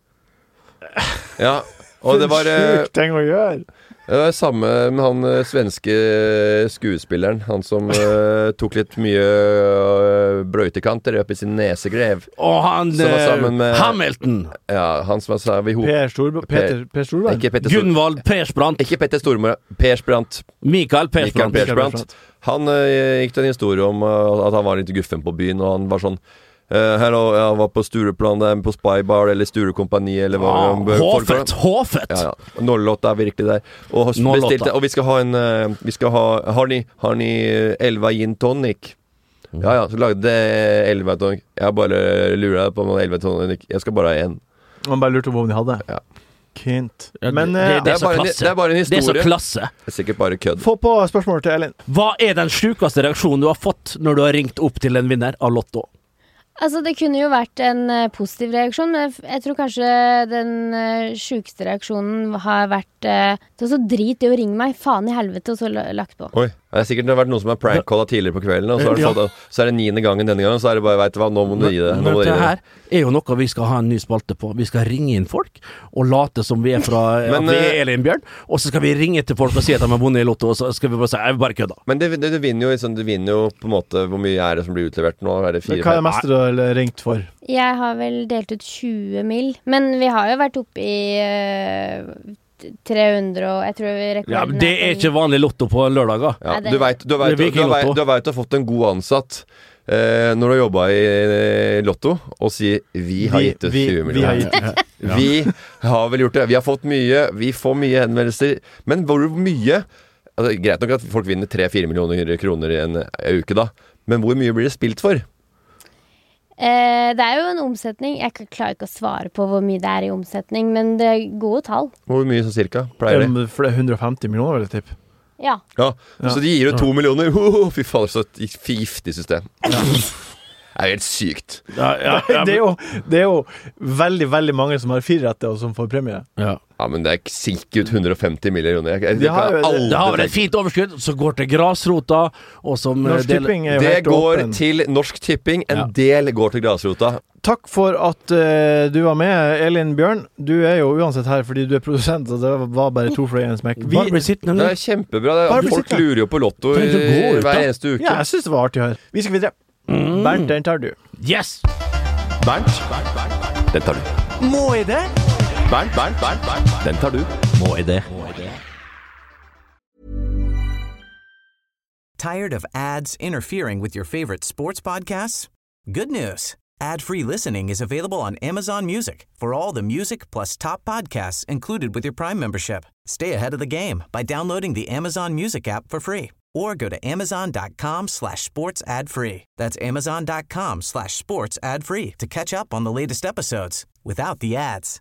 Ja, og det var eh, Sjukt ting å gjøre. Det var samme med han eh, svenske skuespilleren. Han som eh, tok litt mye uh, brøytekanter opp i sin nesegrev. Og han Som var eh, sammen med- Hamilton. Ja, han som var sa vi ho- Per Storberg. Peter, per Storberg. Ikke Petter Stor Gunvald Persbrandt. Ikke Petter Stormøre. Per Sprant. Mikael Mikael Persbrandt. Persbrandt. Han eh, gikk til en historie om eh, at han var litt guffen på byen, og han var sånn eh, her og, ja, var på Stureplan, der, på Spybar eller Sturekompani eller hva Ah, om- folk- Håfett! Håfett! Ja, ja. null åtte er virkelig der. Og, har null åtte. bestilte, og vi skal ha en eh, Vi skal ha Har ni, har ni eh, Elva gin tonic? Ja, ja, så lagde det Elva tonic. Jeg bare lurer deg på om det er Elva tonic. Jeg skal bare ha én. Man bare lurte på om de hadde. Ja. Kint. Ja, Men det, eh, det, Det er er så bare en- klasse. det er bare en Det er så historie. klasse. Det er sikkert bare kødd. få på spørsmålet til Elin. Hva er den sjukeste reaksjonen du har fått når du har ringt opp til en vinner av Lotto? Altså, det kunne jo vært en eh, positiv reaksjon, men jeg, jeg tror kanskje den uh, sjukeste reaksjonen har vært uh, det var så drit i å ringe meg, faen i helvete, og så la- lagt på. Oi, det er sikkert det har vært noen som har prank-calla tidligere på kvelden, og så, har du Ja. fått, så er det niende gangen denne gangen, så er det bare, vet du hva, nå må du gi det. Nå Men må du gi det det. her er jo noe vi skal ha en ny spalte på. Vi skal ringe inn folk og late som vi er fra Men, at vi er eh, Elin Bjørn, og så skal vi ringe til folk og si at de har vunnet i Lotto, og så skal vi bare si jeg bare kødda. Men det, det, du vinner jo liksom, du vinner jo på en måte hvor mye er det som blir utlevert nå? Er det Hva fire? er det meste du har ringt for? Jeg har vel delt ut tjue mil, men vi har jo vært oppe i uh, tre hundre og jeg tror vi rekorden Ja, men det er på- ikke vanlig Lotto på lørdager. Ja, Nei, det- du vet, du vet, Det er du, du, vet, Viking-lotto. du vet du har fått en god ansatt eh, når du har jobba i eh, Lotto, og sier 'vi har Vi- gitt ut vi- tjue vi har millioner'. gitt Vi har vel gjort det. Vi har fått mye. Vi får mye henvendelser. Men hvor mye altså, greit nok at folk vinner tre-fire millioner kroner i en uke, da. Men hvor mye blir det spilt for? Eh, det er jo en omsetning. Jeg k- klarer ikke å svare på hvor mye det er i omsetning, men det er gode tall. Hvor mye sånn cirka? Pleier de? Um, for det er hundre og femti millioner, vil jeg tippe. Ja. Ja, Ja. Så de gir ut to millioner. Ho, ho, fy fader, så et giftig system. Det er jo helt sykt. Ja, ja, ja, Det er, jo, det er jo veldig, veldig mange som har fire rette, og som får premie. ja. Ja, men det er sikkert ut hundre og femti millioner. Jeg, jeg, De har kan jo- aldri Det har vel tenke- et fint overskudd som går til grasrota, og som eh, Norsk deler- Tipping er jo Det helt går åpen. til Norsk Tipping. En Ja. del går til grasrota. Takk for at eh, du var med, Elin Bjørn. Du er jo uansett her fordi du er produsent, så det var bare to for en smekk. Bare bli Vi, sittende Det nå. er kjempebra. Det Bare er, bli folk sittende. lurer jo på Lotto Trenger ikke å gå i- ut, da. hver eneste uke. ja, jeg syns det var artig her. Vi skal videre. Mm. Bernt, den tar du. Yes! Bernt, den tar du. Må jeg det? Bernt, Bernt, Bernt, Bernt, den tar du. Må jeg det? Tired of ads interfering with your favorite sports podcasts? Good news. Ad-free listening is available on Amazon Music for all the music plus top podcasts included with your Prime membership. Stay ahead of the game by downloading the Amazon Music app for free or go to amazon.com slash sports ad free. That's amazon.com slash sports ad free to catch up on the latest episodes without the ads.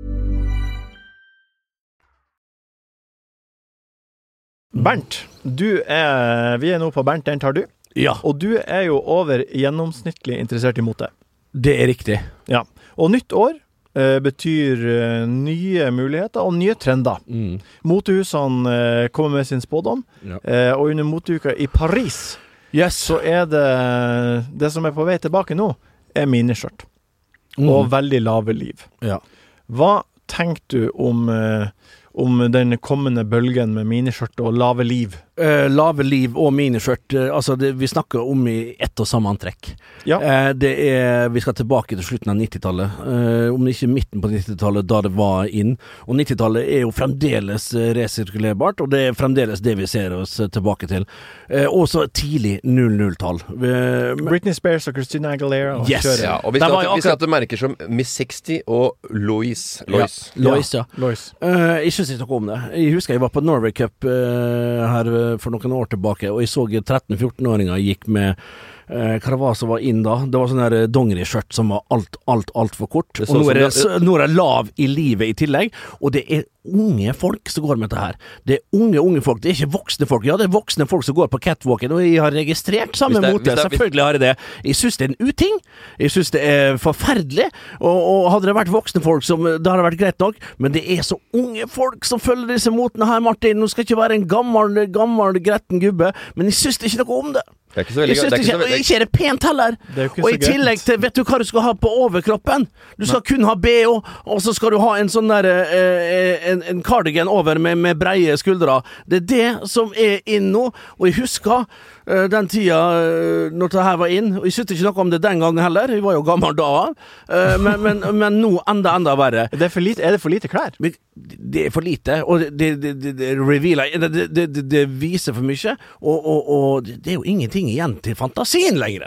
Bernt, du er, vi er nå på Bernt, den tar du. Ja, Og du er jo over gjennomsnittlig interessert i mote. det er riktig. Ja. Og nytt år eh, betyr eh, nye muligheter og nye trender. Mm. Motehusene eh, kommer med sin spådom, Ja. eh, og under moteuka i Paris Yes. så er det det som er på vei tilbake nå, er miniskjørt. Mm. Og veldig lave liv. Ja. Hva tenker du om, eh, om den kommende bølgen med miniskjørt og lave liv? Eh, lave liv og miniskjørt, eh, altså det, vi snakker om i ett og samme antrekk. Ja. Eh, det er, vi skal tilbake til slutten av nittitallet, eh, om ikke midten på nittitallet da det var inn. Og nittitallet er jo fremdeles eh, resirkulerbart, og det er fremdeles det vi ser oss eh, tilbake til. Eh, også tidlig null null-tall. Eh, men- Britney Spears og Christina Aguilera og Yes. kjører. Ja, og vi Der skal, var jo vi skal akkurat- til merker som Miss seksti og Lois. Lois. Ja, Lois, ja. Lois. Eh, jeg synes ikke noe om det. Jeg husker jeg var på Norway Cup eh, her eh, for noen år tilbake, og jeg så tretten-fjorten-åringer gikk med eh, hva det var som var inn da. Det var sånn der eh, dongeriskjørt som var alt, alt, alt for kort. Det så Og nå er det, som- så- nå er det lav i livet i tillegg, og det er unge folk som går med dette her. Det er unge, unge folk. Det er ikke voksne folk. Ja, det er voksne folk som går på catwalken, og jeg har registrert samme Hvis det er- mote. hvis det er- Selvfølgelig har jeg det. Jeg synes det er en uting. Jeg synes det er forferdelig. Og, og hadde det vært voksne folk, som, da hadde det vært greit nok. Men det er så unge folk som følger disse motene her, Martin. Nå skal jeg ikke være en gammel, gammel, gretten gubbe, men jeg synes det ikke noe om det. Det er ikke så veldig Jeg synes det er det ikke ikke, så og veldig ikke er det pent heller. Det er jo ikke Og så i tillegg greit. til, vet du hva du skal ha på overkroppen? Du skal kun ha B H, og så skal du ha en sånn der eh, en, en cardigan over med, med breie skuldre. Det er det som er inn nå. Og jeg husker eh, den tida eh, når det her var inn, og jeg syntes ikke noe om det den gangen heller. Jeg var jo gammel da. eh, men, men, men nå enda, enda verre. Det er, for lite, er det for lite klær? Men det er for lite, og det, det, det, det revealer det, det, det, det viser for mye, og, og, og det er jo ingenting igjen til fantasien lenger.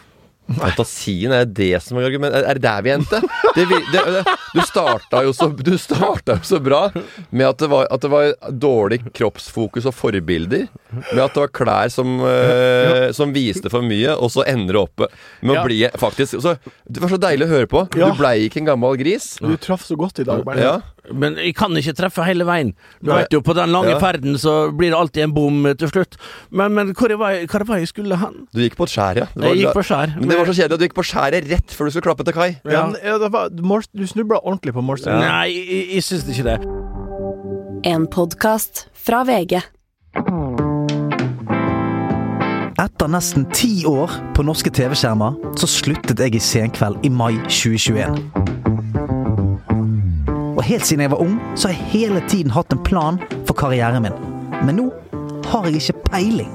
Fantasien er det som er argument. Er det der vi endte? Det, vi- det, det, du starta jo så Du starta jo så bra med at det, var, at det var dårlig kroppsfokus og forbilder. Med at det var klær som, eh, som viste for mye, og så ender det opp med å Ja. bli faktisk så, Det var så deilig å høre på. Ja. Du blei ikke en gammel gris. Du traff så godt i dag, Bernt. Ja. Men jeg kan ikke treffe hele veien. Du Nei. vet jo, på den lange Ja. ferden så blir det alltid en bom til slutt. Men, men hvor var jeg, hvor var jeg skulle hen? Du gikk på et skjær, ja. Det var- Jeg gikk på skjær. Men det var så kjedelig at du gikk på skjæret rett før du skulle klappe til kai. Ja, men, ja, det var, du mors- du snubla ordentlig på Morsen. Nei, jeg, jeg syns ikke det. En podcast fra V G. Etter nesten ti år på norske T V-skjermer, så sluttet jeg i Senkveld i mai tjue tjueen. Og helt siden jeg var ung, så har jeg hele tiden hatt en plan for karrieren min. Men nå har jeg ikke peiling.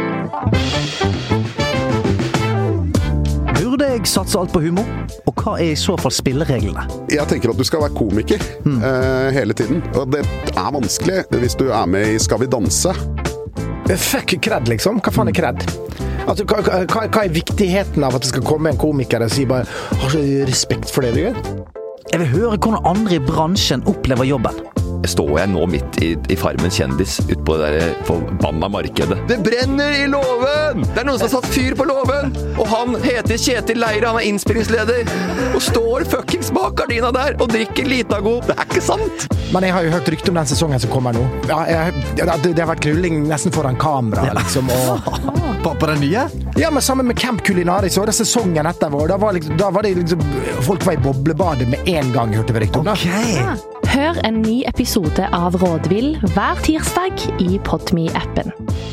Burde jeg satse alt på humor? Og hva er i så fall spillereglene? Jeg tenker at du skal være komiker eh, hele tiden. Og det er vanskelig hvis du er med i Skal vi danse. Fuck cred, liksom. Hva faen er cred? Altså, hva, hva, hva er viktigheten av at det skal komme en komiker og si bare har så respekt for det du gjør? Jeg vil høre hvordan andre i bransjen opplever jobben. Står jeg nå midt i, i Farmen kjendis ute på det der forbanna markedet. Det brenner i låven! Det er noen som har satt fyr på låven! Og han heter Kjetil Leire, han er innspillingsleder. Og står fuckings bak gardina der og drikker Litago. Det er ikke sant! Men jeg har jo hørt rykte om den sesongen som kommer nå. Ja, jeg, det, det har vært knulling nesten foran kamera, liksom. Og, På, på den nye? ja, men sammen med Camp Culinaris, så var det sesongen etterpå. Da var, liksom, da var det liksom folk var i boblebadet med en gang, hørte vi rykte om. da. Ok. Hør en ny episode av Rådvill hver tirsdag i Podme-appen.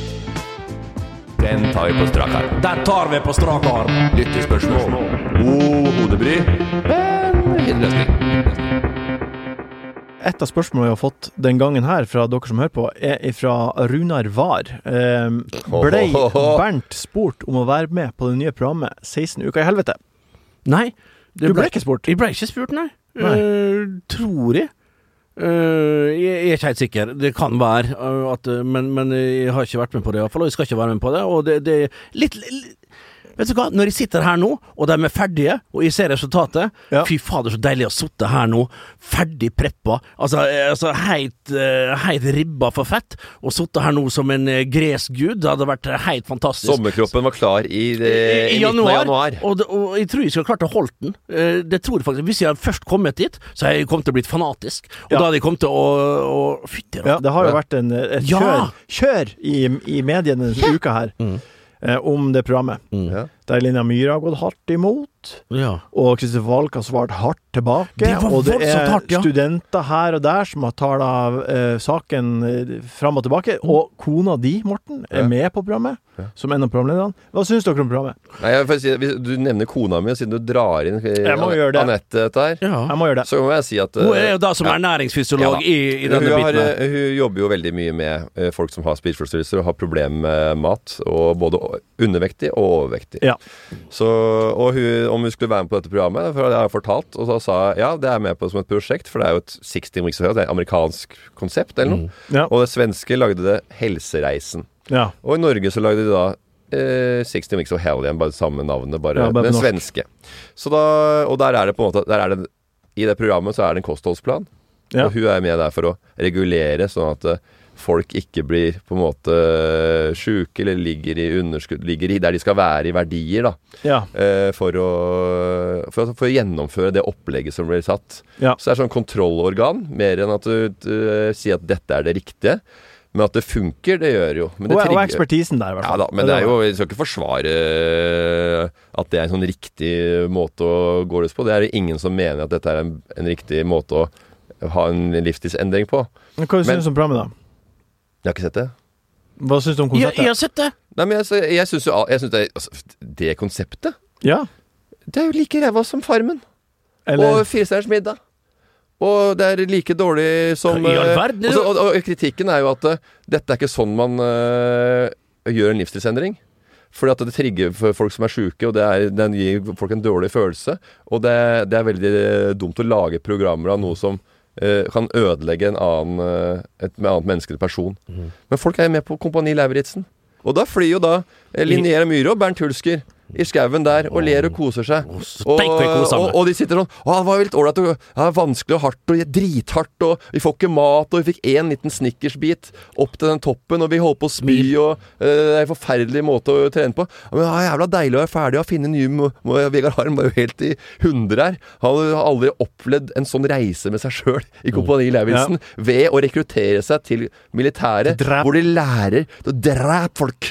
Den tar vi på strak arm. Den tar vi på strak arm. Lyttespørsmål. God hodebry. Men fin løsning. Et av spørsmålene vi har fått den gangen her fra dere som hører på, er fra Runar Var. Eh, ble Bernt spurt om å være med på det nye programmet seksten uker i helvete? Nei. det Du ble ikke spurt? Jeg ble ikke spurt, nei. Nei. Eh, tror jeg. Eh, jeg jeg er ikke helt sikker. Det kan være eh, at, eh, men, men jeg har ikke vært med på det i hvert fall, og jeg skal ikke være med på det. Og det, det er litt, litt vet du hva, når jeg sitter her nå, og de er ferdige, og jeg ser resultatet, Ja. fy fader, så deilig å sitte her nå, ferdig preppa, altså, eh, altså heit, eh, heit ribba for fett, og sitte her nå som en eh, gresk gud, det hadde vært eh, heit fantastisk. Sommerkroppen var klar i, det, I, i, i midten januar, av januar. Og, det, og jeg tror jeg skulle klart å holde den. Eh, Det tror jeg faktisk. Hvis jeg hadde først kommet dit, så hadde jeg kommet til å bli fanatisk. Og Ja. da hadde jeg kommet til å, å fytte Ja, det har jo vært en, et Ja. kjør, kjør i, i mediene denne uka her Mm. eh, om det programmet. Ja. Der Linja Myhre har gått hardt imot, Ja. og Kristoffer Walk har svart hardt tilbake. Det var og det voldsomt er hardt, ja. studenter her og der som har talt av eh, saken eh, fram og tilbake. Og kona di, Morten, er Ja. med på programmet, Ja. som en av programlederne. Hva syns dere om programmet? Nei, jeg får si, hvis du nevner kona mi, siden du drar inn eh, Jeg må gjøre det. Anette dette her, Ja. Jeg må gjøre det. så må jeg si at Hun er eh, jo da som ja. ernæringsfysiolog Ja, i, i denne hun, har, biten her. eh, hun jobber jo veldig mye med eh, folk som har spiseforstyrrelser og har problemer med mat, og både undervektig og overvektig. Ja. Så, og hun, om hun skulle være med på dette programmet, for det har jeg fortalt, og så sa jeg ja, det er med på som et prosjekt, for det er jo et seksti weeks of Health, det er et amerikansk konsept eller noe. Ja. Og det svenske lagde det Helsereisen. Ja. Og i Norge så lagde de da eh, seksti Weeks of Hell igjen, bare samme navnet, bare, Ja, bare på den norsk. svenske. Så da, og der er det på en måte, der er det, i det programmet så er det en kostholdsplan, Ja. og hun er med der for å regulere, sånn at eh, folk ikke blir på en måte syke, eller ligger i underskudd, ligger i der de skal være i verdier da, Ja. eh, for, å, for, å, for å gjennomføre det opplegget som blir satt. Ja. Så det er sånn kontrollorgan, mer enn at du, du sier at dette er det riktige. Men at det funker, det gjør jo. Men det Og, og trigger- ekspertisen der, i hvert Ja fall. da, men det er jo, jeg skal ikke forsvare eh, at det er en sånn riktig måte å gå løs på. Det er jo ingen som mener at dette er en, en riktig måte å ha en livsstilsendring på. Men hva Men- syns du om programmet, da? Jeg har ikke sett det. Hva syns du om Ja, konseptet? jeg har sett det. Nei, men jeg, jeg syns jo jeg synes det, altså, det konseptet, Ja. det er jo like ræva som Farmen. Eller Og Firestjerners middag. Og det er like dårlig som Hva i all eh, verden? også, og, og kritikken er jo at eh, dette er ikke sånn man eh, gjør en livsstilsendring. Fordi at det trigger for folk som er syke, og det, er, det gir folk en dårlig følelse. Og det, det er veldig eh, dumt å lage programmer av noe som eh, kan ødelegge en annen, eh, et med annet menneskelig person. Mhm. Men folk er med på Kompani Lauritzen. Og da flyr jo da eh, Linnea Myhre og Bernt Hulsker i skauen der og ler og koser seg. Å, så Og, tenk hvor jeg koser meg. og, og de sitter sånn Å, det var jo litt ålreit, og det er vanskelig og hardt og drithardt, og vi får ikke mat, og vi fikk én liten snickersbit opp til den toppen, og vi holdt på å spy, og eh, det er en forferdelig måte å trene på. Men det er jævla deilig å være ferdig og finne nye mo- mo- Vegard Harm var jo helt i hundre her. Han har aldri opplevd en sånn reise med seg sjøl i Kompani Lauritzen ved å rekruttere seg til militæret, Drep. hvor de lærer å drepe folk.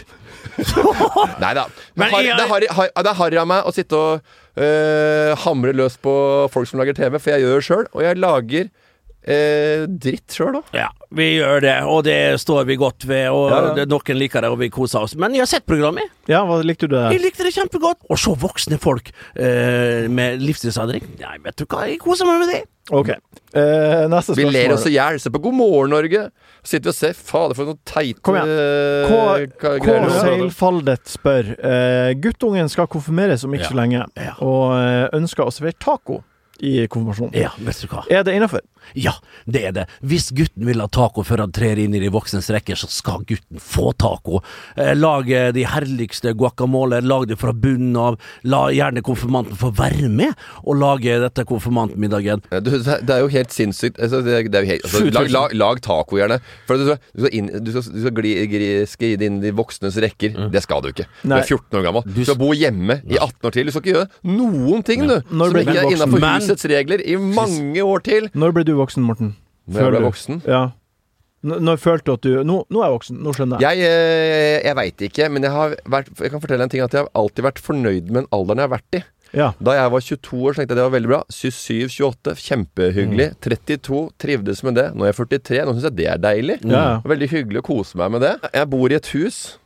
Nei da. Men Har, jeg- det, er harry, har, det er harry av meg å sitte og øh, hamre løs på folk som lager T V, for jeg gjør det sjøl. Og jeg lager øh, dritt sjøl òg. Ja, vi gjør det, og det står vi godt ved, og Ja, ja. det, noen liker det, og vi koser oss. Men jeg har sett programmet. Ja, hva likte du der? Jeg likte det kjempegodt. Å se voksne folk eh, med livsstilsendring. Nei, vet du hva, jeg koser meg med det. Ok. Eh, neste Vi spørsmål. ler oss i hjel. Se på God morgen Norge. Sitter vi og ser. Fader, for noen teite Kom igjen. øh, K. ka- K. greier. Seilfaldet spør eh, guttungen skal konfirmeres om ikke Ja. så lenge, Ja. og eh, ønsker å servere taco i konfirmasjonen. Ja, vet du hva. Er det innafor? Ja, det er det. Hvis gutten vil ha taco før han trer inn i de voksnes rekker, så skal gutten få taco. Eh, lag eh, de herligste guacamole, lag det fra bunnen av. La gjerne konfirmanten få være med og lage dette konfirmantmiddagen. Ja, du, det det er jo helt sinnssykt. Altså, det, er- det er jo helt, altså, sju lag, tusen. lag, lag taco, gjerne. For du skal, du skal, inn, du skal, du skal gli, gli, skli inn i de voksnes rekker. Det skal du ikke. Du Nei. er fjorten år gammel. Du skal bo hjemme i atten år til. Du skal ikke gjøre noen ting, du. Når Som ble ikke du er voksen? innenfor Men- husets regler i mange år til. Når ble du voksen, Morten? Når jeg ble Føler du? voksen? Ja. N- Når følte du at du Nå, nå er jeg voksen, nå skjønner jeg. Jeg, eh, jeg veit ikke, men jeg, har vært, jeg kan fortelle en ting. At jeg har alltid vært fornøyd med den alderen jeg har vært i. Ja. Da jeg var tjueto år, så tenkte jeg det var veldig bra. tjuesyv tjueåtte, kjempehyggelig. Mm. trettito, trivdes med det. Nå er jeg førtitre, nå syns jeg det er deilig. Ja. Veldig hyggelig å kose meg med det. Jeg bor i et hus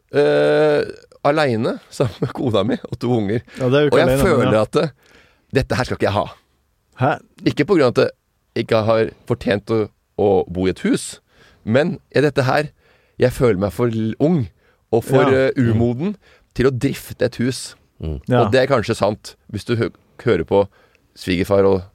uh, aleine sammen med kona mi og to unger. Ja, det er jo ikke Og jeg alene, men føler ja. at det, dette her skal ikke jeg ha. Hæ? Ikke på grunn av at jeg ikke har fortjent å, å bo i et hus, men er dette her Jeg føler meg for l- ung og for Ja. eh, umoden til å drifte et hus. Ja. Og det er kanskje sant hvis du hø hører på svigerfar og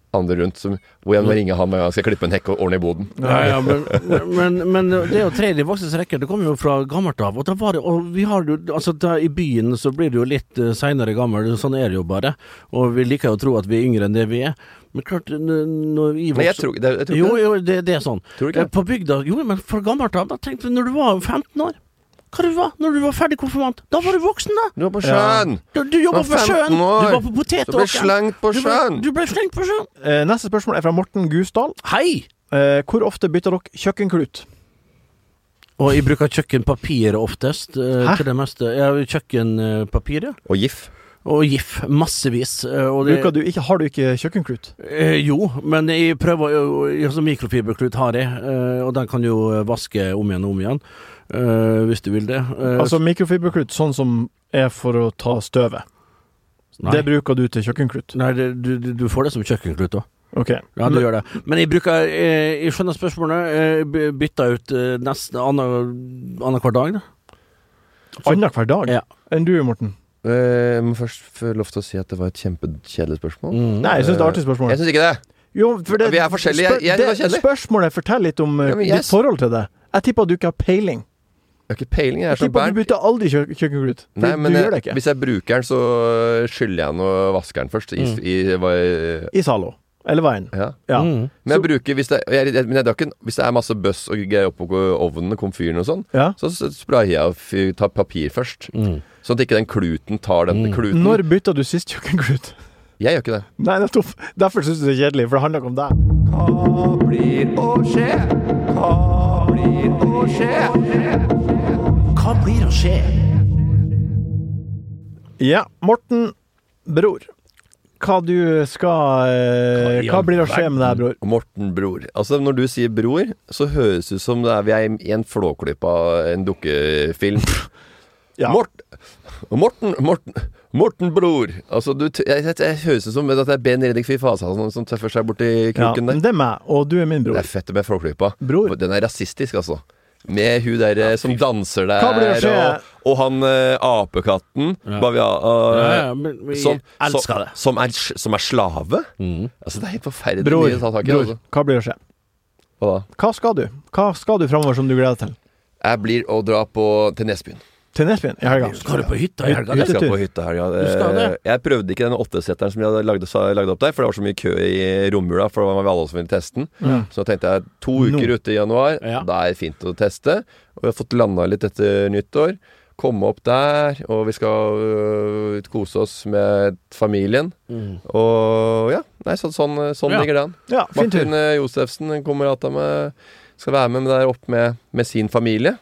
andre rundt som, hvor jeg må ringe han når jeg skal klippe en hekk og ordne i boden. Ja, ja, men, men, men det er jo tredje voksnes rekker, det kommer jo fra gammelt av, og da var det, og vi har jo, altså da, i byen så blir det jo litt uh, senere gammel, sånn er det jo bare, og vi liker jo å tro at vi er yngre enn det vi er, men klart, når vi vokser... Nei, jeg tror, det, jeg tror jo, jo, det, det er sånn. Tror du ikke? På bygda, jo, men fra gammelt av, da tenkte vi, når du var femten år, hva du var? Når du var ferdig konfirmant, da var du voksen da. Du var på sjøen. Ja. Du, du jobbet på sjøen. Du var på potetåken. Du ble slengt på sjøen. Du ble, du ble slengt på sjøen. Eh, neste spørsmål er fra Morten Gusdal. Hei! Eh, hvor ofte bytter dere kjøkkenklut? Og jeg bruker kjøkkenpapir oftest. Eh, Hæ? til det meste. Jeg har kjøkkenpapir, ja. Og gif. Og gif, massevis. Og det, Bruker du ikke, har du ikke kjøkkenklut? eh, jo, men jeg prøver jo, altså mikrofiberklut har jeg, eh, og den kan jo vaske om igjen og om igjen. Uh, hvis du vil det uh, Altså mikrofiberklut, sånn som er for å ta støvet. Nei. Det bruker du til kjøkkenklut? Nei, det, du, du får det som kjøkkenklut da. Ok. Ja, du gjør det. Men jeg bruker, eh, jeg skjønner spørsmålet, eh, bytter ut eh, nesten annen hver dag da. Annen hver dag? Ja. Enn du, Morten? Jeg må først få lov til å si at det var et kjempekjedelig spørsmål. Mm. Nei, jeg synes det er artig spørsmål. Jeg synes ikke det. Jo, for det, Vi er forskjellige. Jeg- jeg synes det var kjedelig. Spørsmålet forteller litt om uh, Ja, men jeg- ditt forhold til det. Jeg tipper at du ikke har peiling. Jeg har ikke peiling, jeg er Jeg som tipper at Bernt. du bytter aldri kjø kjøkkenklut. For Nei, men du jeg, gjør det ikke. hvis jeg bruker den, så skyller jeg den og vasker den først. I, Mm. i, i, I Zalo. Eller veien. ja. Ja. Mm. Men jeg bruker, hvis det, jeg, jeg, men jeg drar ikke, hvis det er masse bøss og greier oppå ovnen, komfyren og sånn, Ja. så s- sprayer jeg og f- tar papir først. Mm. Sånn at ikke den kluten tar den Mm. kluten. Når bytta du sist kjøkkenklut? Jeg gjør ikke det. Nei, nettopp. Derfor synes du det er kjedelig, for det handler ikke om deg. Hva blir å skje? Hva blir å skje? Hva blir å skje? Ja, Morten, bror. Hva du skal eh, Hva i Hva all blir å skje med deg, bror? Morten Bror. Altså, når du sier bror, så høres det ut som det er, vi er i en flåklipp av en dukkefilm. Ja. Mort, Morten, Morten, Morten Bror. Altså, du, t- jeg, jeg, jeg høres ut som at det er Ben Reddik Fifasa som, som tøffer seg borti Ja, kroken men der. det er meg, og du er min bror. Det er fett med flåklippa. Bror. Den er rasistisk, altså. Med hun der eh, som danser der, Hva blir å skje? og, og han eh, apekatten, Ja. Bavia, eh, Ja, ja, men vi som, elsker som, det. som, er, som er slave. Mm. Altså, det er helt forferdelig Bror, mye å ta tak i. bror, Altså. hva blir å skje? Hva da? Hva skal du? Hva skal du fremover som du gleder deg til? Jeg blir å dra på til Nesbyen. Til Nesbyen i helga? Skal du på hytta i helga? Jeg skal Hyttetur. på hytta her, ja. Du skal det? Eh, Jeg prøvde ikke den åttesetteren som jeg hadde lagd, lagd opp der, for det var så mye kø i romjula, for det var vi alle som ville teste den. Ja. Så da tenkte jeg to uker Nå. ute i januar, Ja. da er det fint å teste. Og vi har fått landa litt etter nyttår. Komme opp der, og vi skal øh, kose oss med familien. Mm. Og ja, nei, så, sånn, sånn Ja. ligger det an. Ja, fin tur. Martin eh, Josefsen kommer at han skal være med der opp med, med sin familie.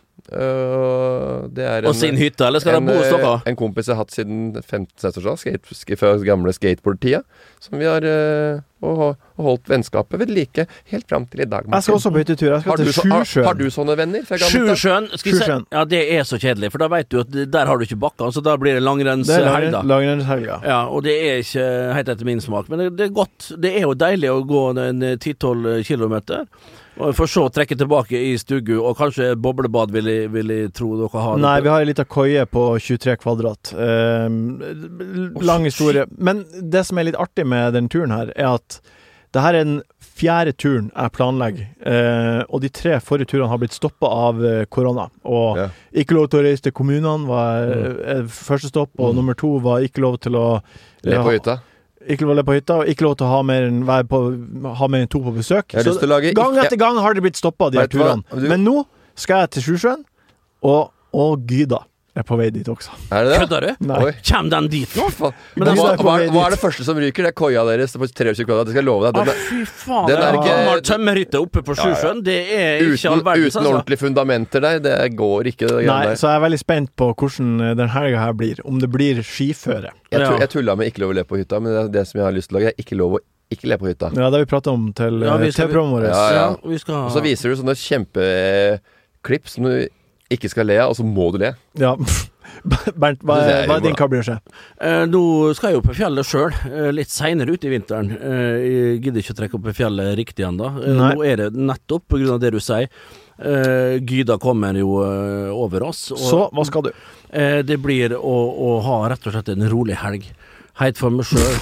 Uh, det er Og sin hytte, eller skal en, dere bo hos dere? En kompis jeg har hatt siden femten-seks år siden, skate, sk- fra gamle skateboardtida, som vi har uh, og, og holdt vennskapet ved like helt fram til i dag. Jeg skal også på hyttetur. Jeg skal Har du, til så, har, Sjusjøen. har du sånne venner? fra gammelt av? Sjusjøen, skal jeg si, Sjusjøen. ja, det er så kjedelig, for da vet du at der har du ikke bakker, så da blir det Det er langrennshelg da. langrenn- langrennshelga. Ja, og det er ikke helt etter min smak, men det, det er godt. Det er jo deilig å gå en ti-tolv kilometer, og for så å trekke tilbake i stugu, og kanskje boblebad vil jeg, vil jeg tro dere har. Nei, vi har en liten koie på tjuetre kvadrat. Um, lang historie. Men det som er litt artig med den turen her, er at det her er den fjerde turen jeg planlegger, uh, og de tre forrige turene har blitt stoppet av uh, korona. Og Ja. ikke lov til å reise til kommunene var uh, første stopp, og Mm. nummer to var ikke lov til å Le på hytta. Ikke lov til å le på hytta, og ikke lov til å ha mer enn, være på, ha mer enn to på besøk. Jeg har lyst til å lage gang ikke- etter gang har det blitt stoppet, de her Vet du hva? turene. Du- Men nå skal jeg til Sjusjøen, og, og Gyda er på vei dit også. Er det det? Kødder du? Nei. Oi. Kjem den dit nå? Faen. Men Men den hva, er på hva, vei er- hva er dit. det første som ryker? Det er koia deres på treogtjue kvadrat. Det skal jeg love deg. Å, Den er, fy faen. den Det er er ikke- gammel tømmerhytte oppe på Sjusjøen. Det er ikke uten, all verdens, uten altså. ordentlige fundamenter der. Det går ikke. Det Nei, greiene der. så jeg er veldig spent på hvordan den helga her blir. Om det blir skiføre. Jeg, Ja. tu- jeg tulla med ikke lov å le på hytta, men det, er det som jeg har lyst til å lage, er ikke lov å ikke le på hytta. Ja, det har vi pratet om til Ja, vi uh, skal- T-programmet vårt. Ja, ja. Ja, vi skal Og så viser du sånne kjempeklipp som du ikke skal le av, og så må du le. Ja. Bernt, hva, Det er hva er din humor, da. hva blir å skje? Eh, nå skal jeg jo på fjellet sjøl, eh, litt seinere ut i vinteren. Eh, jeg gidder ikke å trekke opp på fjellet riktig ennå. Eh, Nei. nå er det nettopp på grunn av det du sier. Eh, Gyda kommer jo eh, over oss. Og, Så, hva skal du? eh, det blir å, å ha rett og slett en rolig helg. Heit for meg sjøl.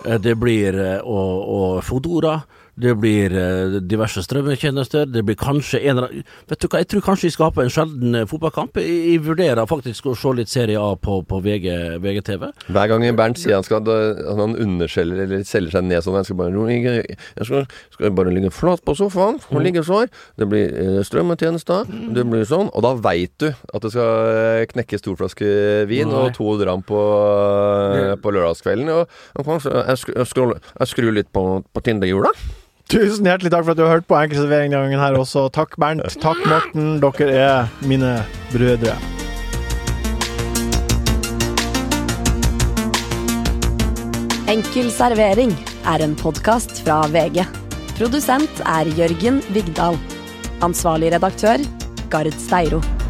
det blir og, og Fodora, det blir diverse strømmetjenester, det blir kanskje en eller annen, vet du hva, jeg tror kanskje vi skal ha på en sjelden fotballkamp. Jeg, jeg vurderer faktisk å se litt serie A på, på VG, V G T V. Hver gang Bernt sier han skal, han underskjeller eller selger seg ned sånn, jeg skal bare, jeg skal, skal jeg bare ligge flat på sofaen, og mm. ligge sår, det blir strømmetjenester, mm. det blir sånn, og da vet du at du skal knekke storflaske vin Nei. Og to dram på, på lørdagskvelden, og, og kanskje jeg, sk- jeg, skrur, jeg skrur litt på, på Tinder-jula. Tusen hjertelig takk for at du har hørt på Enkel servering denne gangen her også. Takk Bernt, takk Morten, dere er mine brødre. Enkel servering er en podcast fra V G. Produsent er Jørgen Vigdal. Ansvarlig redaktør, Gard Steiro.